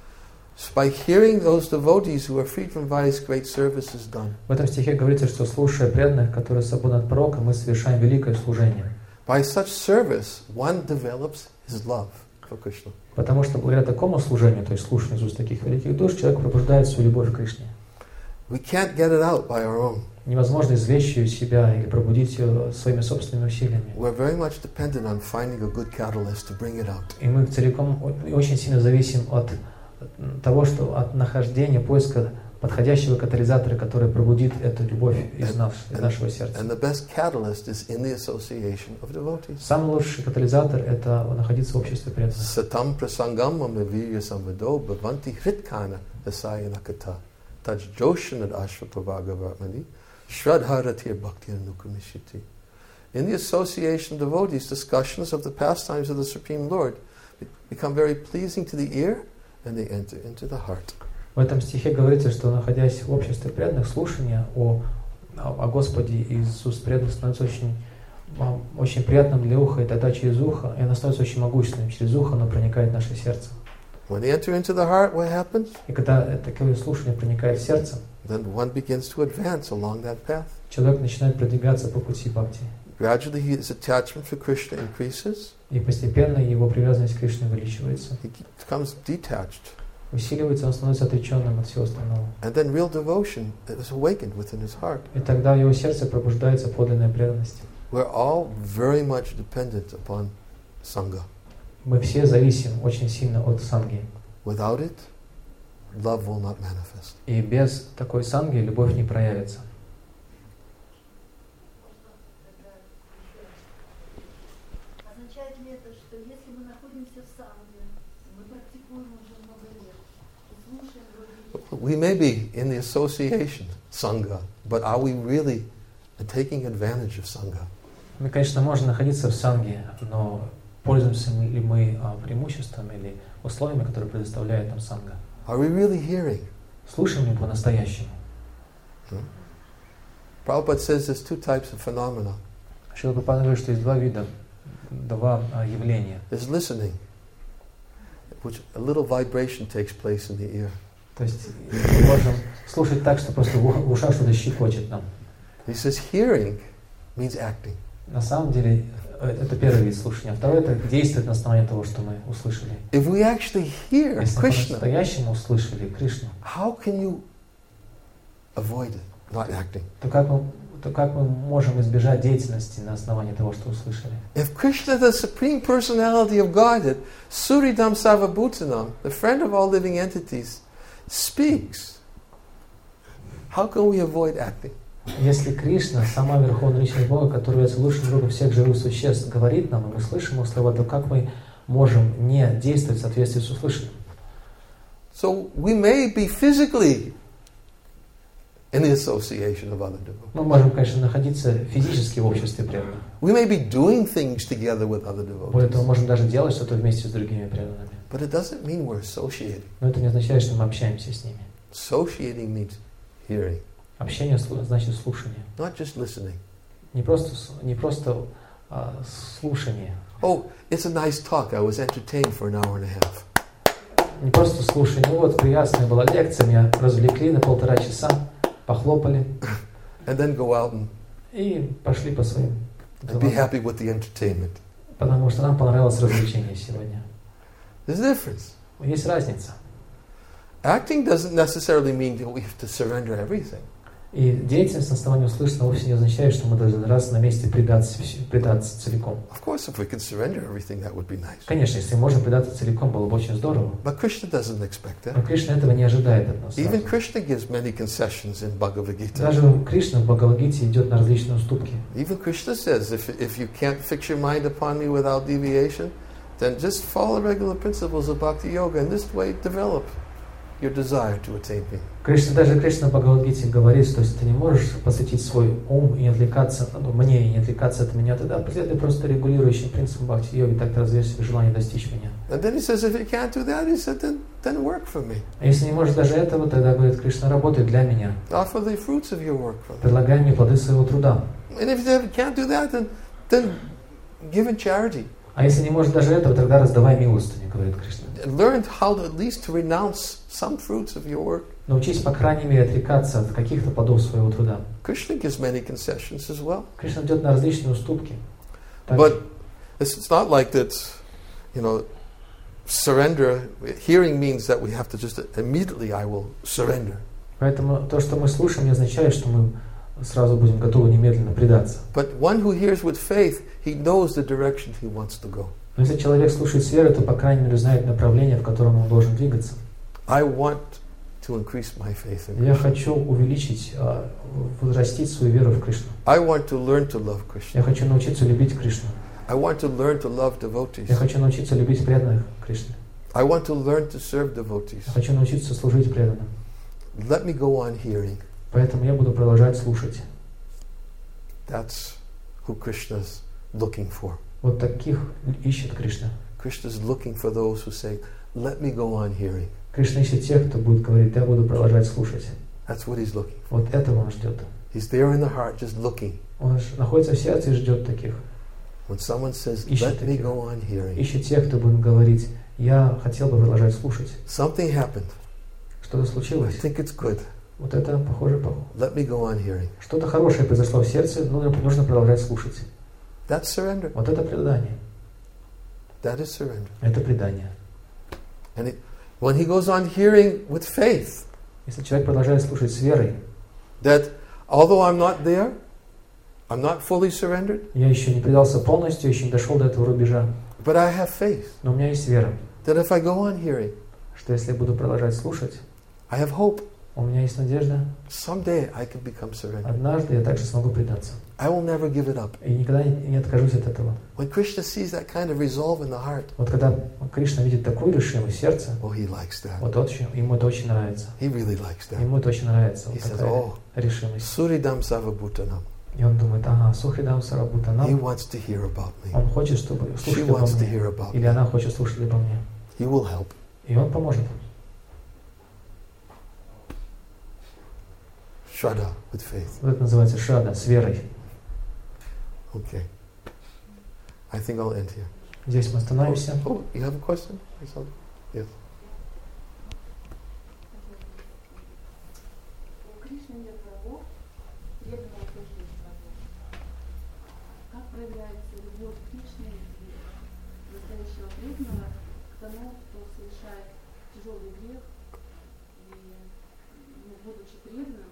By hearing those devotees who are freed from various great services done. В этом стихе говорится, что слушая преданных, которые свободны от порока, мы совершаем великое служение. By such service, one develops his love for Krishna. Потому что благодаря такому служению, то есть слушанию из уст таких великих душ, человек пробуждает свою любовь к Кришне. We can't get it out by our own. Невозможно извлечь ее из себя или пробудить ее своими собственными усилиями. We're very much dependent on finding a good catalyst to bring it out. И мы целиком очень сильно зависим от того, что от нахождения, поиска подходящего катализатора, который пробудит эту любовь из нашего сердца. And the best catalyst is in the association of devotees. Самый лучший катализатор — это находиться в обществе преданных. Satam prasangam mavirya samvado bhavanti hritkana dasayana kata taj joshanad ashvapavagavatmani shradharatir bhakti anukamishiti. In the association of devotees, discussions of the pastimes of the Supreme Lord become very pleasing to the ear and they enter into the heart. В этом стихе говорится, что, находясь в обществе преданных, слушание о Господе из уст преданных становится очень приятным для уха, и тогда через ухо, и оно становится очень могущественным. Через ухо оно проникает в наше сердце. When they enter into the heart, what happens? И когда такое слушание проникает в сердце, then one begins to advance along that path. Человек начинает продвигаться по пути бхакти. Gradually his attachment for Krishna increases. И постепенно его привязанность к Кришне увеличивается. He becomes detached. Усиливается, он становится отреченным от всего остального. And then real devotion is awakened within his heart. И тогда в его сердце пробуждается подлинная преданность. We're all very much dependent upon Sangha. Мы все зависим очень сильно от санги. Without it, love will not manifest. И без такой санги любовь не проявится. Означает ли это, что если мы находимся в санге, мы практикуем уже много лет, и слушаем других? We may be in the association, Sangha, but are we really taking advantage of Sangha? Мы, конечно, можем находиться в санге, но пользуемся ли мы преимуществами или условиями, которые предоставляет нам санга? Are we really hearing? Слушаем ли по-настоящему? Prabhupada says there's two types of phenomena. Шрила Прабхупада говорит, что есть два явления. There's listening, which a little vibration takes place in the ear. То есть мы можем слушать так, что просто в ушах что-то щекочет нам. He says hearing means acting. На самом деле это первый вид слушания, а второй — это действовать на основании того, что мы услышали. If we actually hear Если мы Krishna, по-настоящему услышали Кришну, how can you avoid it, not acting? то как мы можем избежать деятельности на основании того, что услышали? If Krishna, the Supreme Personality of Godhead, Suridam Sarvabhutanam, the friend of all living entities, speaks, how can we avoid acting? Если Кришна, сама Верховная Личность Бога, которая является лучшим другом всех живых существ, говорит нам, и мы слышим его слова, то как мы можем не действовать в соответствии с услышанным? So we may be physically in the association of other devotees. Мы можем, конечно, находиться физически в обществе преданных. We may be doing things together with other Более того, devotees. можем даже делать что-то вместе с другими преданными. But it doesn't mean we're associating. Но это не означает, что мы общаемся с ними. Associating means hearing, Общение значит слушание. not just listening. Не просто слушание. Oh, it's a nice talk. I was entertained for an hour and a half. Не просто слушание. Ну вот, приятная была лекция, меня развлекли на 1,5 часа, похлопали. And then go out И пошли по своим and be happy with the entertainment. Потому что нам понравилось развлечение сегодня. There's a difference. Есть разница. Acting doesn't necessarily mean that we have to surrender everything. И деятельность на основании услышанного вовсе не означает, что мы должны раз на месте предаться целиком. Of course, if we can surrender everything, that would be nice. Конечно, если можем предаться целиком, было бы очень здорово. But Krishna doesn't expect that. Но Кришна этого не ожидает от нас. Even Krishna gives many concessions in Bhagavad Gita. Даже Кришна в Бхагавад-гите идет на различные уступки. Even Krishna says, if you can't fix your mind upon me without deviation, then just follow the regular principles of Bhakti Yoga, and this way develop your desire to attain me. Даже Кришна в Бхагавад-гите говорит, что если ты не можешь посвятить свой ум и не отвлекаться, мне и не отвлекаться от меня, тогда последуй просто регулирующим принципом Бхакти-йоги, так ты развеешь себе желание достичь меня. And then he says, if you can't do that, he said, then work for me. А если не можешь даже этого, тогда, говорит Кришна, работай для меня. Offer the fruits of your work for me. Предлагай мне плоды своего труда. And if you can't do that, then give in charity. А если не можешь даже этого, тогда раздавай милостыню, говорит Кришна. Learn how to, at least to renounce some fruits of your work. Научись, по крайней мере, отрекаться от каких-то плодов своего труда. Krishna gives many concessions as well. Кришна идет на различные уступки. But it's not like that, surrender, hearing means that we have to just immediately, I will surrender. Поэтому то, что мы слушаем, не означает, что мы сразу будем готовы немедленно предаться. But one who hears with faith, he knows the direction he wants to go. Но если человек слушает с верой, то, по крайней мере, знает направление, в котором он должен двигаться. I want to increase my faith in Krishna. Я хочу увеличить, возрастить свою веру в Кришну. I want to learn to love Krishna. Я хочу научиться любить Кришну. I want to learn to love devotees. Я хочу научиться любить преданных Кришне. I want to learn to serve devotees. Я хочу научиться служить преданным. Let me go on hearing. Поэтому я буду продолжать слушать. That's who Krishna's looking for. Вот таких ищет Кришна. Krishna's looking for those who say, let me go on hearing. Кришна ищет тех, кто будет говорить, я буду продолжать слушать. That's what he's looking for. Вот этого он ждет. He's there in the heart, just looking. Он находится в сердце и ждет таких. When someone says, let me go on hearing. Ищет тех, кто будет говорить, я хотел бы продолжать слушать. Something happened. Что-то I случилось. think it's good. Вот это похоже. Let me go on hearing. Что-то хорошее произошло в сердце, но нужно продолжать слушать. That's surrender. Вот это предание. That is surrender. Это предание. And when he goes on hearing with faith, Если человек продолжает слушать с верой, that although I'm not there, I'm not fully surrendered, я еще не предался полностью, еще не дошел до этого рубежа, but I have faith но у меня есть вера, that if I go on hearing, что если я буду продолжать слушать, I have hope. у меня есть надежда, Someday I can become surrendered. однажды я также смогу предаться. I will never give it up. И никогда не откажусь от этого. When Krishna sees that kind of resolve in the heart, Вот когда Кришна видит такую решимость в сердце, oh, he likes that. вот ему это очень нравится. He really likes that. Ему это очень нравится, He вот says, такая oh, решимость. Suridam Savabhutanam. И он думает, ага, Сухридам He Сарабхутанам, wants to hear about me. он хочет, чтобы She слушали обо wants to мне, hear about или me. она хочет слушать обо мне. He will help. И он поможет. Shraddha, with faith. Вот это называется шрада, с верой. Okay. I think I'll end here. Здесь мы остановимся. Oh, you have a question? Or something? Yes. У Кришны нет врагов, преданного тоже нет врагов. Как проявляется любовь Кришны и настоящего преданного к тому, кто совершает тяжелый грех и, будучи преданным,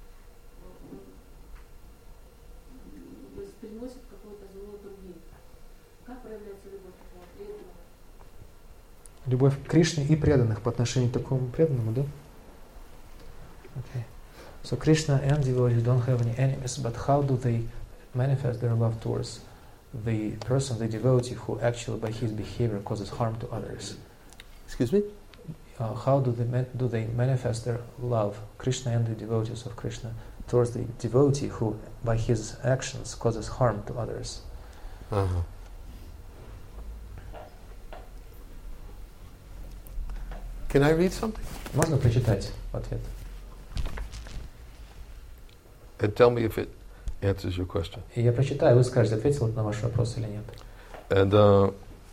приносит какое-то зло другим. Как проявляется любовь такого преданного? Любовь к Кришне и преданных по отношению к такому преданному, да? Okay. So Krishna and devotees don't have any enemies, but how do they manifest their love towards the person, the devotee, who actually by his behavior causes harm to others? Excuse me? How do they manifest their love, Krishna and the devotees of Krishna, towards the devotee who by his actions causes harm to others? Uh-huh. Can I read something? Можно прочитать в ответ? And tell me if answers your question. И я прочитаю, вы скажете, ответил на ваш вопрос или нет. And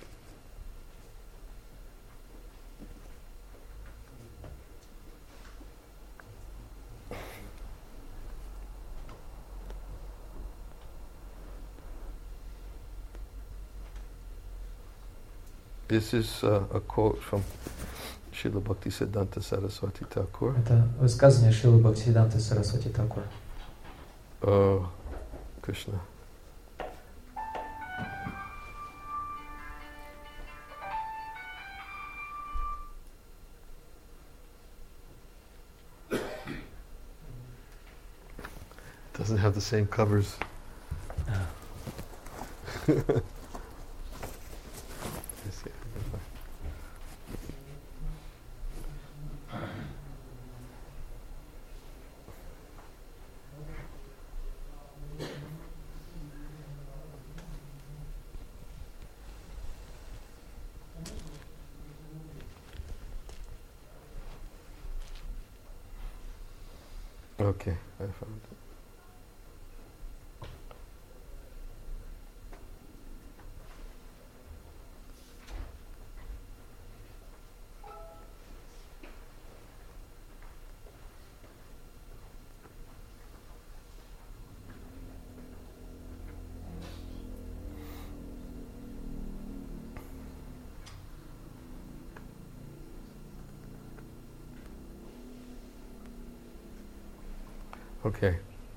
this is a quote from Srila Bhaktisiddhanta Saraswati Thakur. Это высказывание Шрилы Бхактисиддханты Сарасвати Тхакур. Krishna. Doesn't have the same covers. Okay, I found it. Okay.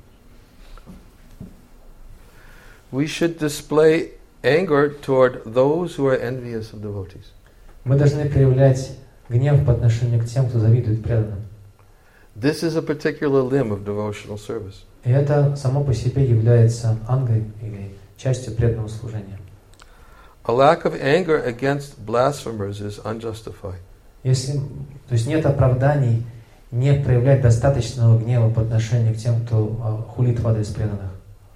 We should display anger toward those who are envious of devotees. Мы должны проявлять гнев по отношению к тем, кто завидует преданным. This is a particular limb of devotional service. И это само по себе является ангой или частью преданного служения. A lack of anger against blasphemers is unjustified. Если, то есть нет оправданий не проявлять достаточного гнева по отношению к тем, кто хулит в адрес преданных.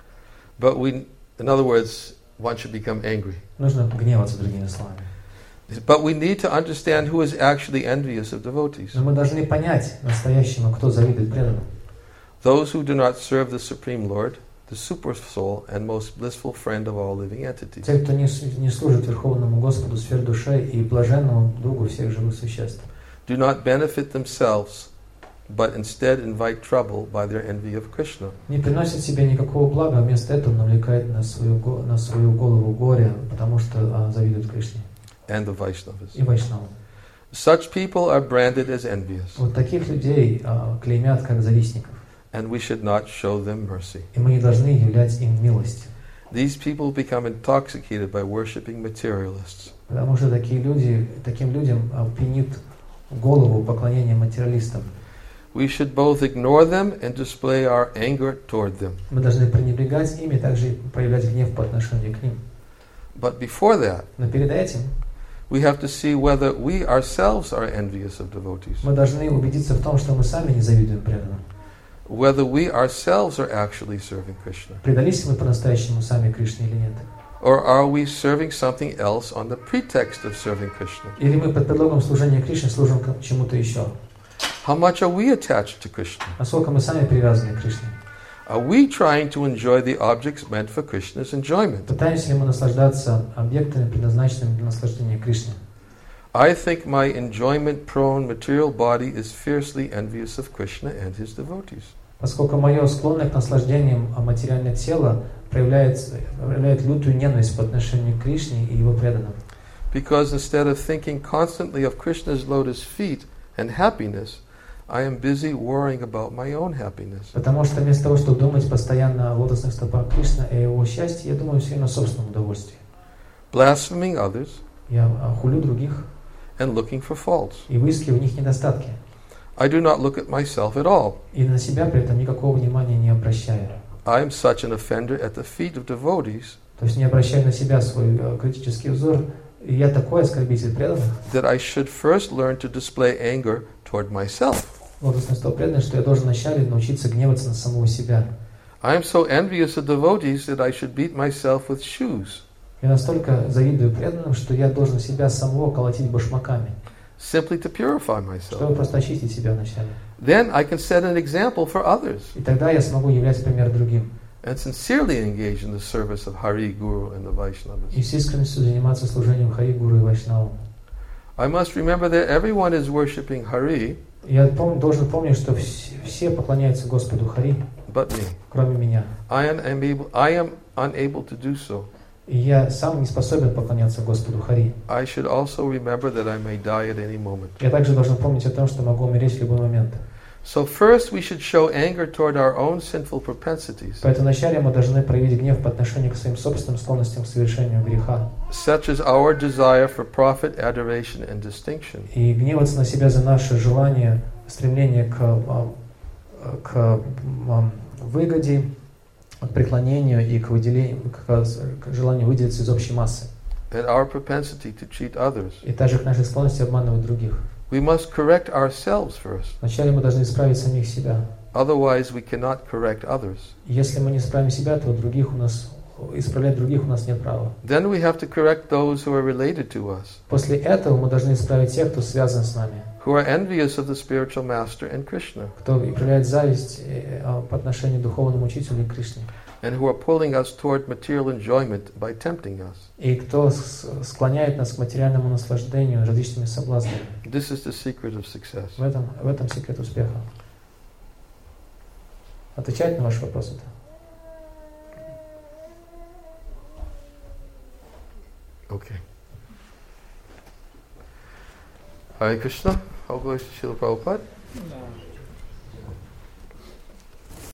But in other words, one should become angry. Нужно гневаться, другими словами. But we need to understand who is actually envious of devotees. Но мы должны понять настоящему, кто завидует преданным. Those who do not serve the Supreme Lord, the super soul and most blissful friend of all living entities. Те, кто не служит Верховному Господу, сфер души и блаженному другу всех живых существ. Do not benefit themselves, but instead invite trouble by their envy of Krishna. Не приносит себе никакого блага, а вместо этого навлекает на свою голову горе, потому что завидует Кришне. And the Vaishnavas. И Вайшнавам. Such people are branded as envious. Вот таких людей клеймят как завистников. And we should not show them mercy. И мы не должны являть им милость. These people become intoxicated by worshipping materialists. Потому что таким людям пьянит голову поклонение материалистам. We should both ignore them and display our anger toward them. Мы должны пренебрегать ими, также проявлять гнев по отношению к ним. But before that, Но перед этим we have to see whether we ourselves are envious of devotees. мы должны убедиться в том, что мы сами не завидуем преданным. Whether we ourselves are actually serving Krishna. Предались мы по-настоящему сами Кришне или нет? Or are we serving something else on the pretext of serving Krishna? Или мы под предлогом служения Кришне служим чему-то еще? How much are we attached to Krishna? Насколько мы сами привязаны к Кришне? Are we trying to enjoy the objects meant for Krishna's enjoyment? Пытаемся ли мы наслаждаться объектами, предназначенными для наслаждения Кришне? I think my enjoyment-prone material body is fiercely envious of Krishna and his devotees. Поскольку мое склонное к наслаждениям материальное тело проявляет лютую ненависть по отношению к Кришне и его преданным. Because instead of thinking constantly of Krishna's lotus feet and happiness, I am busy worrying about my own happiness. Потому что вместо того, чтобы думать постоянно о лотосных стопах Кришны и о его счастье, я думаю все время о собственном удовольствии. Blaspheming others Я хулю других and looking for faults. и выискиваю в них недостатки. I do not look at myself at all. И на себя при этом никакого внимания не обращаю. I am such an offender at the feet of devotees То есть не обращаю на себя свой критический взор. И я такой оскорбитель преданных, that I should first learn to display anger toward myself. лотосный стоп преданный, что я должен вначале научиться гневаться на самого себя. I am so envious of devotees that I should beat myself with shoes. Я настолько завидую преданным, что я должен себя самого колотить башмаками, Simply to purify чтобы myself. просто очистить себя вначале. Then I can set an example for others. И тогда я смогу являть пример другим. and sincerely engage in the service of Hari, Guru, and the Vaishnavas. И с искренностью заниматься служением Хари, Гуру и Вайшнавам. I must remember that everyone is worshipping Hari, Я должен помнить, что все поклоняются Господу Хари, but me. кроме меня. I am unable to do so. И я сам не способен поклоняться Господу Хари. I should also remember that I may die at any moment. Я также должен помнить о том, что могу умереть в любой момент. So first we should show anger toward our own sinful propensities, Поэтому вначале мы должны проявить гнев по отношению к своим собственным склонностям к совершению греха. such as our desire for profit, adoration, and distinction. И гневаться на себя за наше желание, стремление к выгоде, к преклонению и к желанию выделиться из общей массы. And our propensity to cheat others. И также к нашей склонности обманывать других. We must correct ourselves first. Вначале мы должны исправить самих себя. Otherwise, we cannot correct others. Если мы не исправим себя, то исправлять других у нас нет права. Then we have to correct those who are related to us, После этого мы должны исправить тех, кто связан с нами, who are envious of the spiritual master and Krishna, кто проявляет зависть по отношению к духовному учителю и Кришне, and who are pulling us toward material enjoyment by tempting us. и кто склоняет нас к материальному наслаждению различными соблазнами. This is the secret of success. В этом секрет успеха. Отвечать на ваши вопросы-то? Okay. Hare Krishna. All glories to Srila Prabhupada.